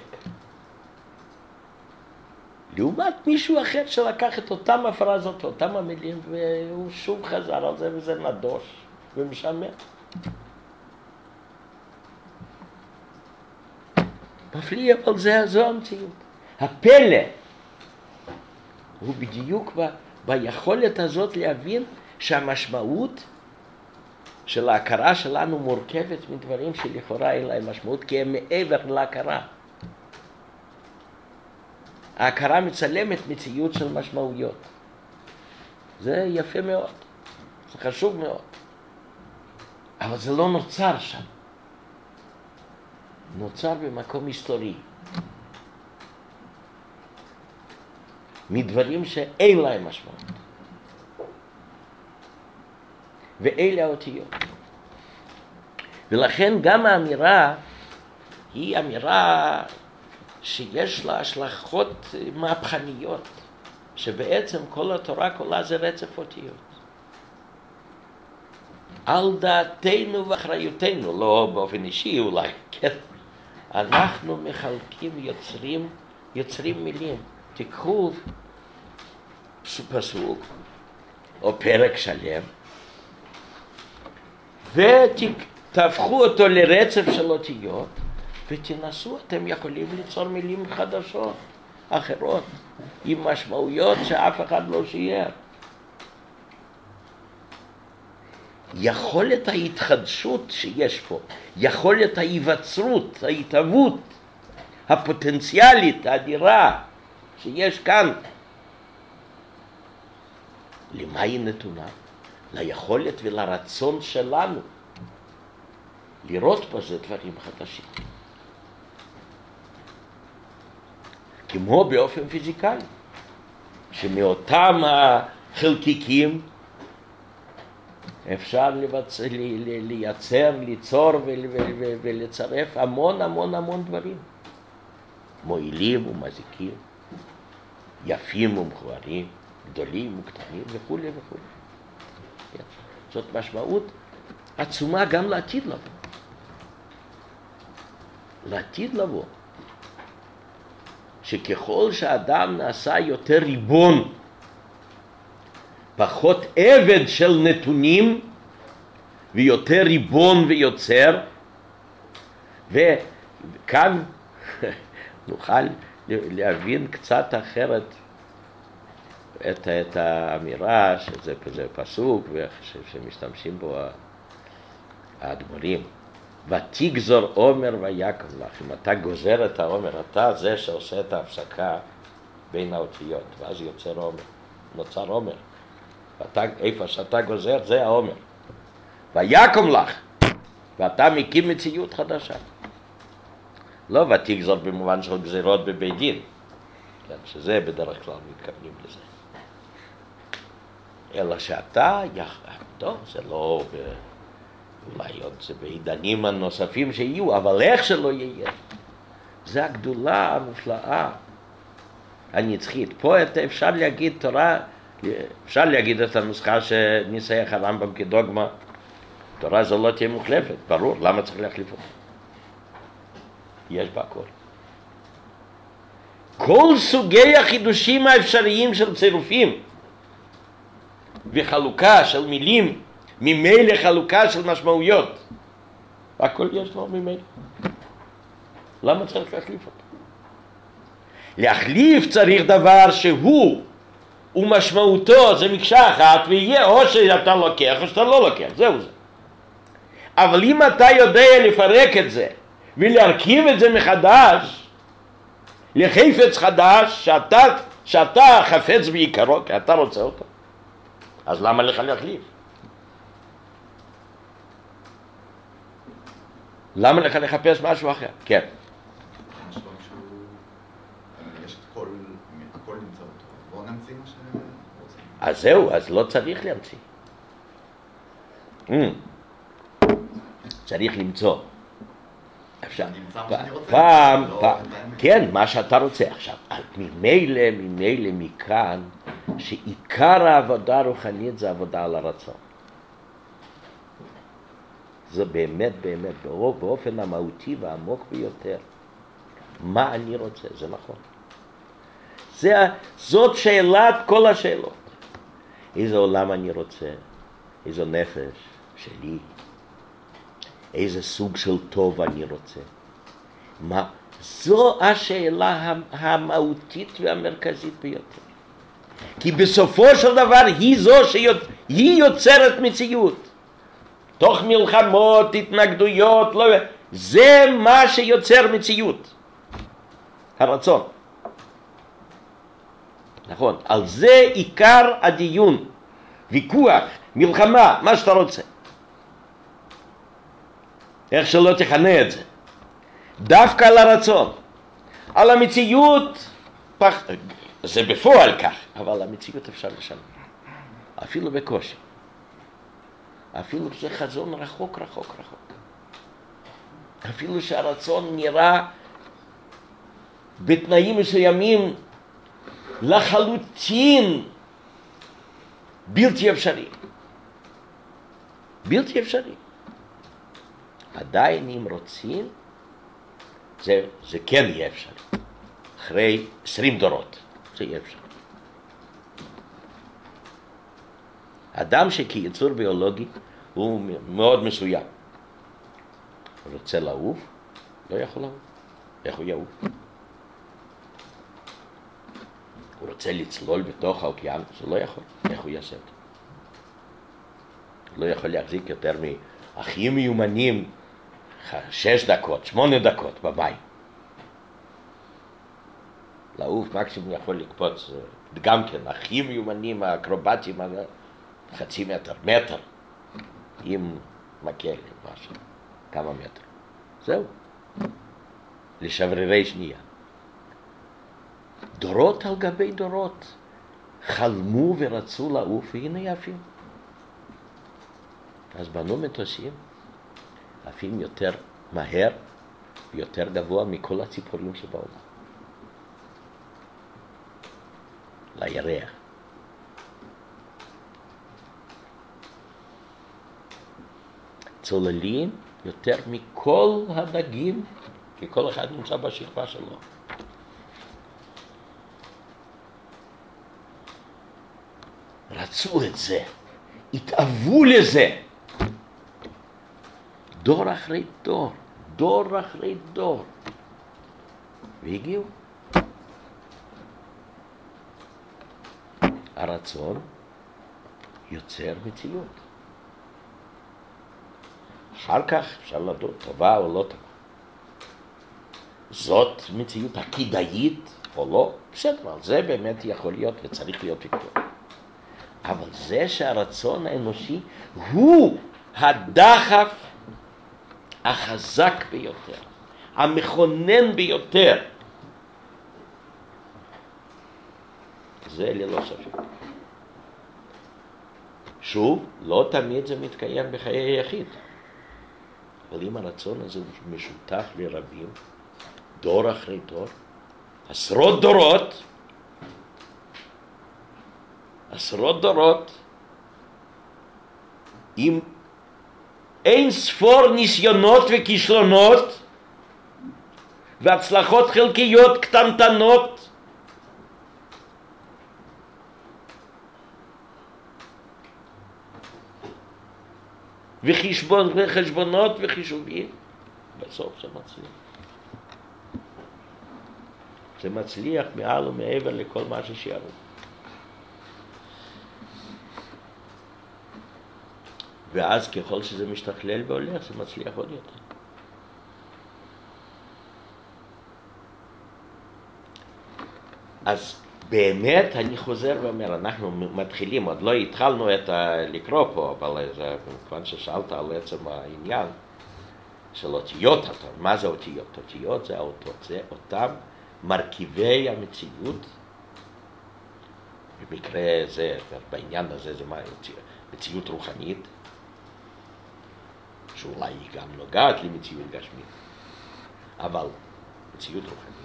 לעומת מישהו אחר שלקח את אותם הפרזות, אותם המילים, והוא שוב חזר על זה, וזה נדוש ומשמר. מפליא, אבל זו המציאות. הפלא הוא בדיוק ביכולת הזאת להבין שהמשמעות של ההכרה שלנו מורכבת מדברים שלכאורה אין להם משמעות, כי הם מעבר להכרה. ההכרה מצלמת מציאות של משמעויות. זה יפה מאוד, זה חשוב מאוד. אבל זה לא נוצר שם. נוצר במקום היסטורי. מדברים שאין להם משמעות. ואלה האותיות. ולכן גם האמירה היא אמירה שיש לה השלכות מהפכניות, שבעצם כל התורה כולה זה רצף אותיות. על דעתנו ואחריותנו, לא באופן אישי אולי, כן? אנחנו מחלקים, יוצרים מילים. תיקחו פסוק או פרק שלם ותהפכו אותו לרצף של אותיות ותנסו, אתם יכולים ליצור מילים חדשות, אחרות, עם משמעויות שאף אחד לא שיער. יכולת ההתחדשות שיש פה, יכולת ההיווצרות, ההתהוות, הפוטנציאלית, האדירה, שיש כאן. למה היא נתונה? ליכולת ולרצון שלנו לראות בזה דברים חדשים. כמו באופן פיזיקלי, שמאותם החלקיקים אפשר לייצר, ליצור ולצרף המון דברים. מועילים ומזיקים. יפים ומכוערים, גדולים וקטנים וכו' וכו'. זאת משמעות עצומה גם לעתיד לבוא. לעתיד לבוא. שככל שהאדם נעשה יותר ריבון, פחות עבד של נתונים, ויותר ריבון ויוצר, וכאן נוכל להבין קצת אחרת את האמירה שזה פסוק ושמשתמשים בו האדמו"רים. ותגזור עומר ויקום לך. אם אתה גוזר את העומר, אתה זה שעושה את ההפסקה בין האותיות, ואז יוצר עומר, נוצר עומר. איפה שאתה גוזר זה העומר. ויקום לך, ואתה מקים מציאות חדשה. לא ותגזור במובן של גזירות בבית דין, כן, שזה בדרך כלל מתכוונים לזה. אלא שאתה, טוב, זה לא, אולי עוד זה בעידנים הנוספים שיהיו, אבל איך שלא יהיה, זה הגדולה המופלאה, הנצחית. פה אפשר להגיד תורה, אפשר להגיד את הנוסחה שניסח הרמב"ם כדוגמה, תורה זו לא תהיה מוחלפת, ברור, למה צריך להחליף אותה? יש בה הכל. כל סוגי החידושים האפשריים של צירופים וחלוקה של מילים, ממילא חלוקה של משמעויות, הכל יש לו ממילא. למה צריך להחליף אותו? להחליף צריך דבר שהוא ומשמעותו זה מקשה אחת, ויהיה או שאתה לוקח או שאתה לא לוקח, זהו זה. אבל אם אתה יודע לפרק את זה, ולהרכיב את זה מחדש, לחפץ חדש, שאתה חפץ בעיקרו, כי אתה רוצה אותו, אז למה לך להחליף? למה לך לחפש משהו אחר? כן. יש את הכל נמצא אותו. בואו נמציא מה שרוצים. אז זהו, אז לא צריך להמציא. צריך למצוא. אפשר. נמצא מה שאני רוצה. פעם, לא, כן, מה שאתה רוצה. עכשיו, ממילא מכאן, שעיקר העבודה הרוחנית זה עבודה על הרצון. זה באמת, באופן המהותי והעמוק ביותר. מה אני רוצה, זה נכון. זאת שאלת כל השאלות. איזה עולם אני רוצה, איזו נפש שלי, איזה סוג של טוב אני רוצה. זו השאלה המהותית והמרכזית ביותר. כי בסופו של דבר היא יוצרת מציאות. תוך מלחמות, התנגדויות, זה מה שיוצר מציאות. הרצון. נכון, על זה עיקר הדיון. ויכוח, מלחמה, מה שאתה רוצה. איך שלא תכנה את זה. דווקא על הרצון. על המציאות, זה בפועל כך, אבל המציאות אפשר לשנות. אפילו בקושי. אפילו שזה חזון רחוק. אפילו שהרצון נראה בתנאים מסוימים לחלוטין בלתי אפשרי. בלתי אפשרי. עדיין אם רוצים, זה כן יהיה אפשרי. אחרי 20 דורות זה יהיה אפשרי. אדם שכיצור ביולוגי הוא מאוד מסוים. הוא רוצה לעוף, לא יכול לעוף. איך הוא יעוף? הוא רוצה לצלול בתוך האוקיינוס, הוא לא יכול. איך הוא יעשה את זה? הוא לא יכול להחזיק יותר מהכי מיומנים 6 דקות, 8 דקות במים. לעוף מקסימום יכול לקפוץ, גם כן, הכי מיומנים, האקרובטים, חצי מטר, עם מקל, משהו, כמה מטר. זהו. לשברירי שנייה. דורות על גבי דורות חלמו ורצו לעוף, והנה עפים. אז בנו מטוסים, עפים יותר מהר ויותר גבוה מכל הציפורים שבעולם. לירח. צוללים יותר מכל הדגים, כי כל אחד נמצא בשכבה שלו. רצו את זה, התאהבו לזה. דור אחרי דור, דור אחרי דור. והגיעו. הרצון יוצר מציאות. אחר כך אפשר לדון, טובה או לא טובה. זאת מציאות הכדאית או לא, בסדר, על זה באמת יכול להיות וצריך להיות ויכוח. אבל זה שהרצון האנושי הוא הדחף החזק ביותר, המכונן ביותר. זה ללא ספק. שוב, לא תמיד זה מתקיים בחיי היחיד. אבל אם הרצון הזה משותף לרבים, דור אחרי דור, עשרות דורות, עם אין ספור ניסיונות וכישלונות, והצלחות חלקיות קטנטנות, וחשבונות וחישובים, בסוף זה מצליח. זה מצליח מעל ומעבר לכל מה ששיערו. ואז ככל שזה משתכלל והולך, זה מצליח עוד יותר. אז באמת אני חוזר ואומר, אנחנו מתחילים, עוד לא התחלנו לקרוא פה, אבל כמובן ששאלת על עצם העניין של אותיות התורה. מה זה אותיות? אותיות זה האותות, זה אותם מרכיבי המציאות. במקרה זה, בעניין הזה זה מציאות רוחנית, שאולי היא גם נוגעת למציאות גשמית, אבל מציאות רוחנית.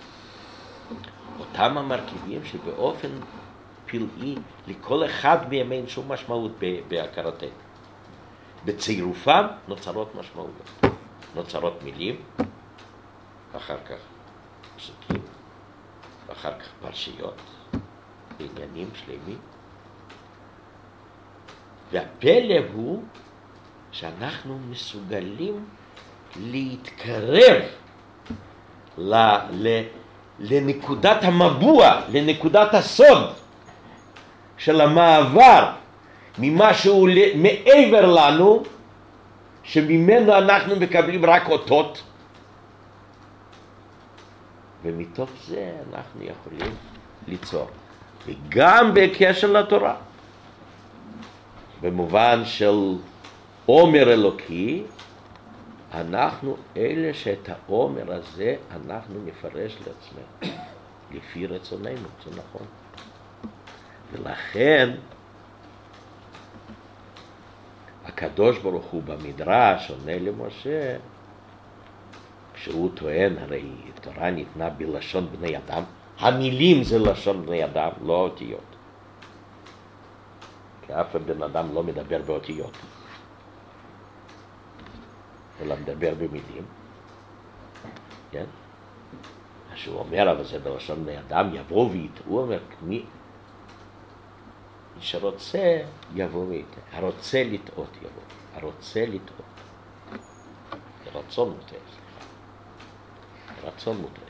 אותם המרכיבים שבאופן פלאי לכל אחד מהם אין שום משמעות בהכרתנו. בצירופם נוצרות משמעויות. נוצרות מילים, ואחר כך פסוקים, ואחר כך פרשיות, עניינים שלמים. והפלא הוא שאנחנו מסוגלים להתקרב לנקודת המבוע, לנקודת הסוד של המעבר ממשהו מעבר לנו, שממנו אנחנו מקבלים רק אותות, ומתוך זה אנחנו יכולים ליצור. וגם בקשר לתורה, במובן של עומר אלוקי, אנחנו אלה שאת העומר הזה אנחנו נפרש לעצמנו, לפי רצוננו, זה נכון. ולכן, הקדוש ברוך הוא במדרש עונה למשה, כשהוא טוען, הרי תורה ניתנה בלשון בני אדם, המילים זה לשון בני אדם, לא אותיות. כי אף בן אדם לא מדבר באותיות, אלא מדבר במילים. כן? אז הוא אומר, אבל זה בלשון בני אדם, יבוא ויטעו, הוא אומר, מי שרוצה יבוא ויטעה, הרוצה לטעות יבוא, הרוצה לטעות. רצון מוטעה, רצון מוטעה.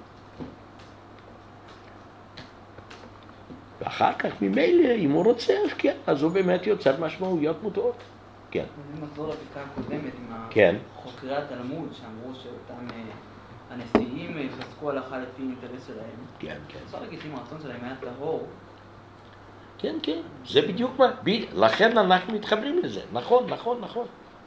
ואחר כך ממילא, אם הוא רוצה, אז כן, אז הוא באמת יוצר משמעויות מוטעות. כן. אני מחזור לבדיקה הקודמת עם כן. חוקרי התלמוד, שאמרו שאותם הנשיאים חזקו הלכה לפי אינטרס שלהם. כן, כן. אפשר להגיד אם הרצון שלהם היה טהור. כן, כן, זה בדיוק מה, לכן אנחנו מתחברים לזה, נכון, נכון, נכון.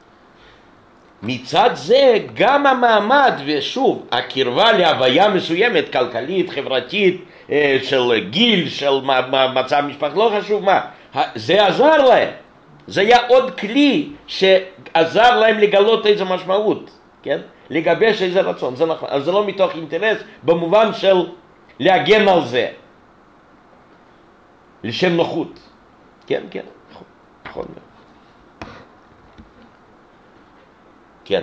מצד זה גם המעמד, ושוב, הקרבה להוויה מסוימת, כלכלית, חברתית, של גיל, של מצב משפחה, לא חשוב מה, זה עזר להם. זה היה עוד כלי שעזר להם לגלות איזו משמעות, כן? לגבש איזה רצון, זה נכון. אז זה לא מתוך אינטרס, במובן של להגן על זה, לשם נוחות. כן, כן, נכון. כן.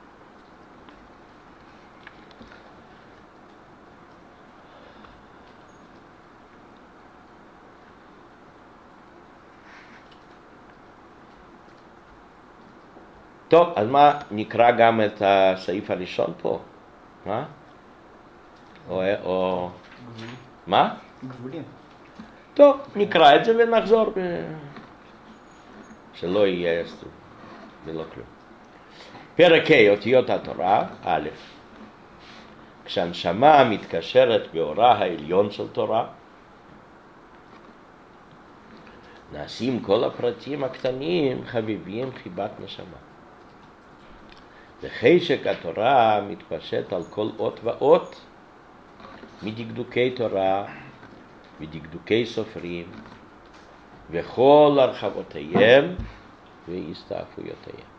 טוב, אז נקרא גם את הסעיף הראשון פה? מה? או... מה? גבולים. טוב, נקרא את זה ונחזור שלא יהיה ולא כלום. פרק ה' אותיות התורה, א', כשהנשמה מתקשרת באורה העליון של תורה, נעשים כל הפרטים הקטנים חביבים חיבת נשמה. וחשק התורה מתפשט על כל אות ואות מדקדוקי תורה ודקדוקי סופרים וכל הרחבותיהם והסתעפויותיהם.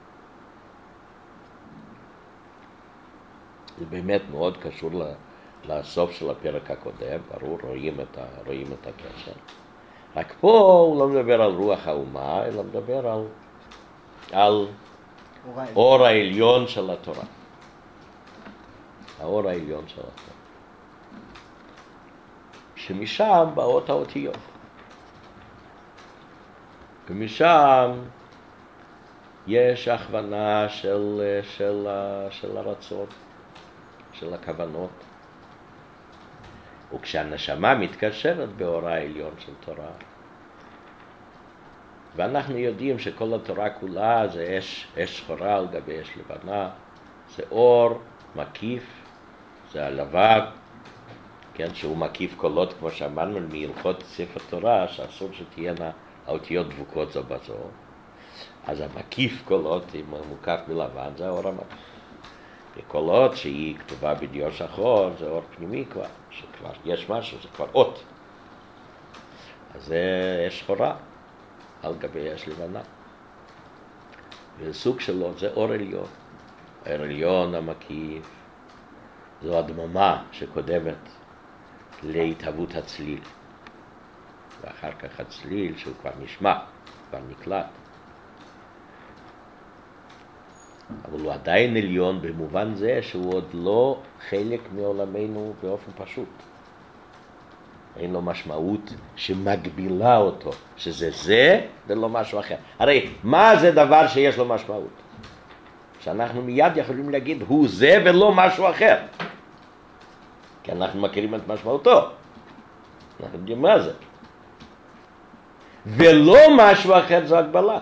זה באמת מאוד קשור לסוף של הפרק הקודם, ברור, רואים את הקשר. רק פה הוא לא מדבר על רוח האומה, אלא מדבר על אור העליון של התורה. האור העליון של התורה. שמשם באות האותיות. ומשם יש הכוונה של הרצון, של הכוונות. וכשהנשמה מתקשרת באור העליון של תורה, ואנחנו יודעים שכל התורה כולה זה אש שחורה על גבי אש לבנה, זה אור מקיף, זה הלבן, כן, שהוא מקיף קולות, כמו שאמרנו, מהלכות ספר תורה, שאסור שתהיינה האותיות דבוקות זו בזו. אז המקיף קולות, אם הוא מוקף בלבן, זה האור המקיף. וקולות שהיא כתובה בדיו שחור, זה אור פנימי כבר, שכבר יש משהו, זה כבר אות. אז זה אש שחורה על גבי אש לבנה. והסוג שלו זה אור עליון. האור עליון המקיף, זו הדממה שקודמת להתהוות הצליל. ואחר כך הצליל שהוא כבר נשמע, כבר נקלט. אבל הוא עדיין עליון במובן זה שהוא עוד לא חלק מעולמנו באופן פשוט. אין לו משמעות שמגבילה אותו, שזה זה ולא משהו אחר. הרי מה זה דבר שיש לו משמעות? שאנחנו מיד יכולים להגיד הוא זה ולא משהו אחר. כי אנחנו מכירים את משמעותו. אנחנו יודעים מה זה. ולא משהו אחר זו הגבלה.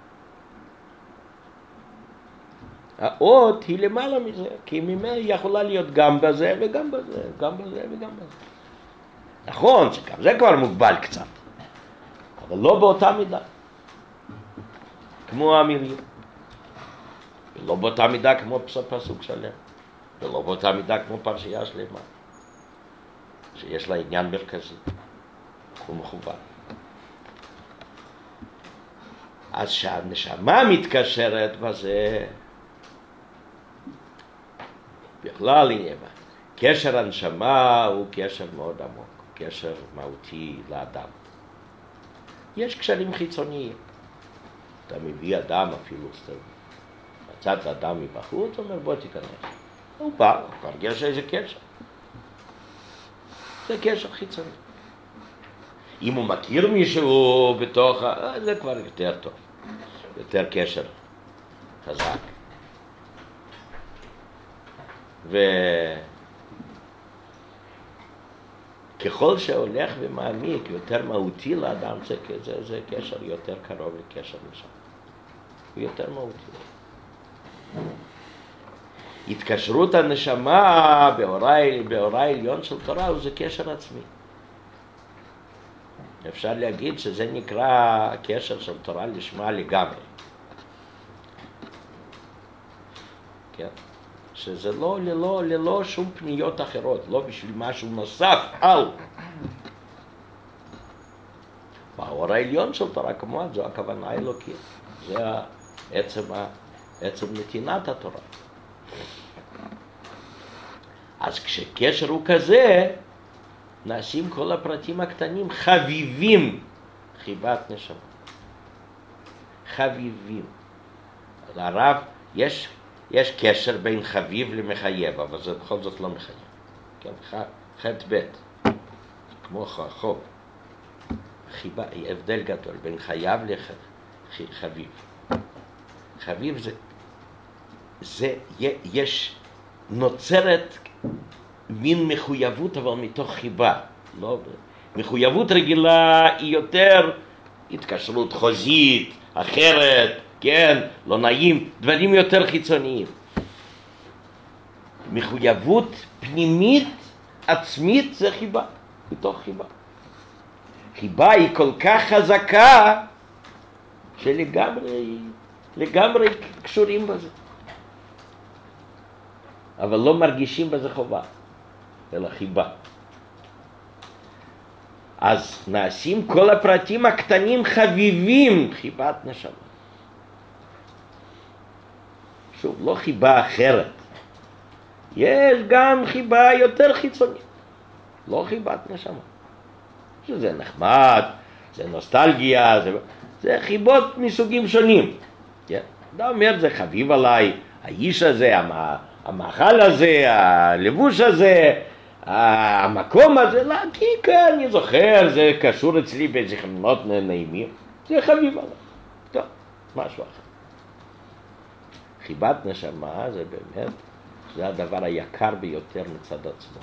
האות היא למעלה מזה, כי ממנה יכולה להיות גם בזה וגם בזה, גם בזה וגם בזה. נכון שגם זה כבר מוגבל קצת, אבל לא באותה מידה. כמו המילים. ולא באותה מידה כמו פסוק שלם. ולא באותה מידה כמו פרשייה שלמה. שיש לה עניין מרכזי. הוא מכוון. אז שהנשמה מתקשרת בזה, בכלל עניין. קשר הנשמה הוא קשר מאוד עמוק, קשר מהותי לאדם. יש קשרים חיצוניים. אתה מביא אדם אפילו, מצאת אדם מבחוץ, אומר בוא תיכנס. הוא בא, כבר יש איזה קשר. זה קשר חיצוני. אם הוא מכיר מישהו בתוך, זה כבר יותר טוב. יותר קשר חזק. וככל שהולך ומעמיק, יותר מהותי לאדם, זה קשר יותר קרוב לקשר נשמה. הוא יותר מהותי. התקשרות הנשמה באורה עליון של תורה זה קשר עצמי. אפשר להגיד שזה נקרא קשר של תורה לשמה לגמרי. כן? שזה ללא שום פניות אחרות, לא בשביל משהו נוסף על. באור העליון של תורה כמובן, זו הכוונה האלוקית. זה עצם נתינת התורה. אז כשקשר הוא כזה, נעשים כל הפרטים הקטנים חביבים, חיבת נשמה. חביבים. לרב יש קשר בין חביב למחייב, אבל זה בכל זאת לא מחייב. כן, חטא בית, כמו חוב. הבדל גדול בין חייב לחביב. חביב זה יש נוצרת מין מחויבות אבל מתוך חיבה. לא, מחויבות רגילה היא יותר התקשרות חוזית, אחרת, כן, לא נעים, דברים יותר חיצוניים. מחויבות פנימית, עצמית, זה חיבה, מתוך חיבה. חיבה היא כל כך חזקה שלגמרי קשורים בזה. אבל לא מרגישים בזה חובה, אלא חיבה. אז נעשים כל הפרטים הקטנים חביבים, חיבת נשמה. שוב, לא חיבה אחרת. יש גם חיבה יותר חיצונית. לא חיבת נשמה. שזה נחמד, זה נוסטלגיה, זה חיבות מסוגים שונים. אתה אומר, זה חביב עליי, האיש הזה, המאכל הזה, הלבוש הזה, המקום הזה, לא, כי כאן אני זוכר, זה קשור אצלי בזיכרונות נעימים, זה חביב עליי. טוב, משהו אחר. חיבת נשמה זה באמת, זה הדבר היקר ביותר מצד עצמו.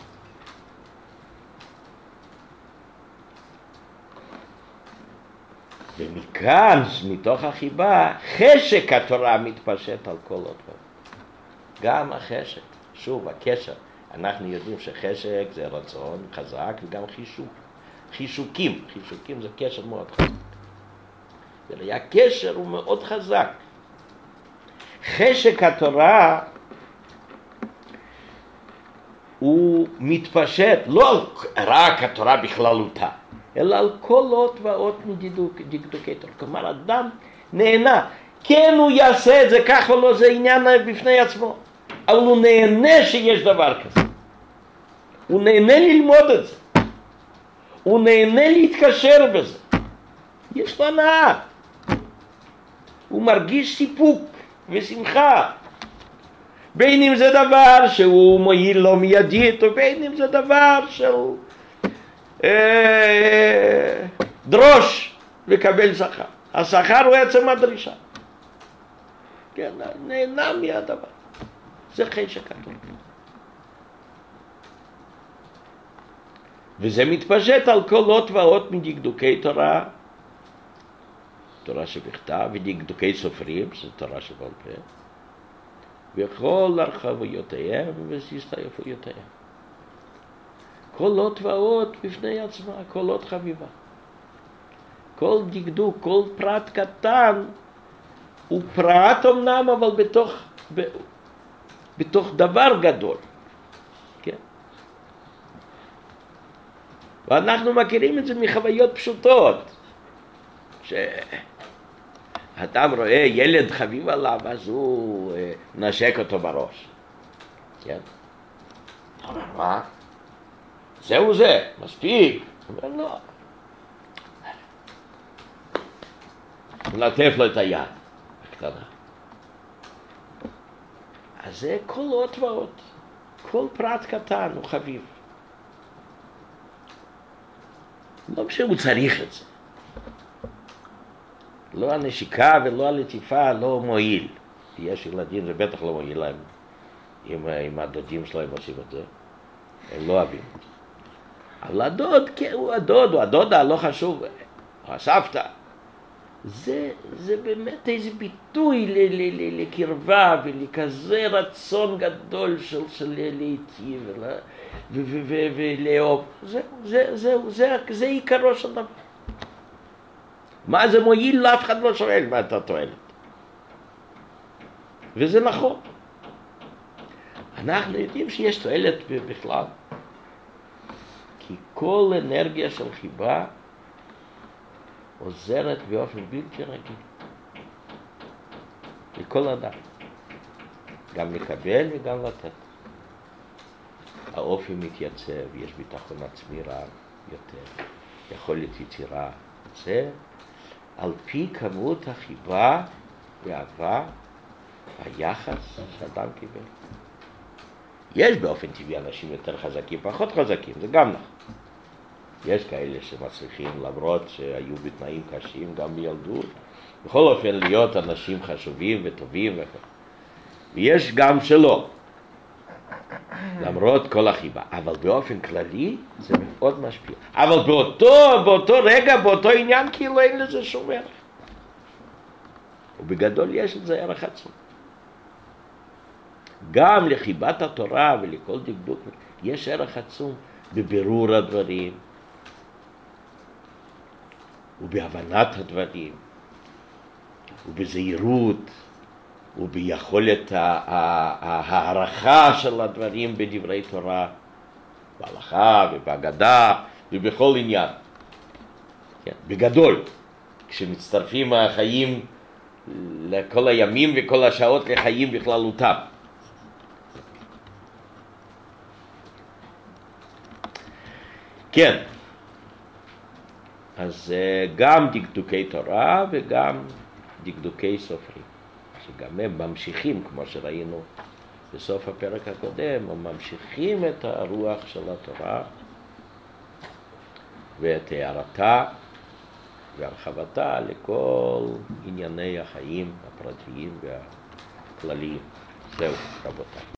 ומכאן, מתוך החיבה, חשק התורה מתפשט על כל עוד. גם החשק, שוב, הקשר. אנחנו יודעים שחשק זה רצון חזק וגם חישוק. חישוקים זה קשר מאוד חזק. הקשר הוא מאוד חזק. חשק התורה הוא מתפשט לא רק התורה בכללותה, אלא על כל אות ואות מדקדוקי תורה. כלומר, אדם נהנה. כן, הוא יעשה את זה כך או לא, זה עניין בפני עצמו. אבל הוא נהנה שיש דבר כזה. הוא נהנה ללמוד את זה. הוא נהנה להתקשר בזה. יש לו הנאה. הוא מרגיש סיפוק ושמחה. בין אם זה דבר שהוא מועיל לו מיידית, או בין אם זה דבר שהוא דרוש וקבל שכר. השכר הוא עצם הדרישה. כן, נהנה מהדבר. זה חשק התורה. וזה מתפשט על כל אות ואות מדקדוקי תורה, תורה שבכתב, ודקדוקי סופרים, שזה תורה שבעל פה, וכל הרחבויותיהם והסתעפויותיהם. כל אות ואות בפני עצמה, כל אות חביבה. כל דקדוק, כל פרט קטן, הוא פרט אמנם, אבל בתוך דבר גדול. כן? ואנחנו מכירים את זה מחוויות פשוטות. שאדם רואה ילד חביב עליו, אז הוא נשק אותו בראש. כן? אבל מה? זהו זה, מספיק. אבל לא. נלטף לו את היד הקטנה. אז זה כל אות ואות. כל פרט קטן הוא חביב. לא שהוא צריך את זה. לא הנשיקה ולא הלטיפה לא מועיל. יש ילדים, זה בטח לא מועיל להם. אם הדודים שלהם עושים את זה, הם לא אוהבים. אבל הדוד, כן, הוא הדודה, לא חשוב, הסבתא. זה באמת איזה ביטוי לקרבה ולכזה רצון גדול של להיטיב ולאהוב. זה עיקרו של דבר. מה זה מועיל? לאף אחד לא שואל מה אתה תועלת. וזה נכון. אנחנו יודעים שיש תועלת בכלל. כי כל אנרגיה של חיבה עוזרת באופן בלתי רגיל. לכל אדם. גם לקבל וגם לתת. האופי מתייצב, יש ביטחון עצמי רב יותר. יכולת יצירה. זה על פי כמות החיבה והאהבה והיחס שאדם קיבל. יש באופן טבעי אנשים יותר חזקים, פחות חזקים, זה גם נכון. יש כאלה שמצליחים, למרות שהיו בתנאים קשים גם בילדות, בכל אופן להיות אנשים חשובים וטובים. ויש גם שלא, למרות כל החיבה. אבל באופן כללי זה מאוד משפיע. אבל באותו רגע, באותו עניין, כאילו אין לזה שום ערך. ובגדול יש לזה ערך עצום. גם לחיבת התורה ולכל דקדוק יש ערך עצום בבירור הדברים ובהבנת הדברים ובזהירות וביכולת הערכה של הדברים בדברי תורה, בהלכה ובהגדה ובכל עניין. כן, בגדול, כשמצטרפים החיים לכל הימים וכל השעות לחיים בכללותם. כן, אז גם דקדוקי תורה וגם דקדוקי סופרים, שגם הם ממשיכים, כמו שראינו בסוף הפרק הקודם, הם ממשיכים את הרוח של התורה ואת הערתה והרחבתה לכל ענייני החיים הפרטיים והכלליים. זהו, רבותיי.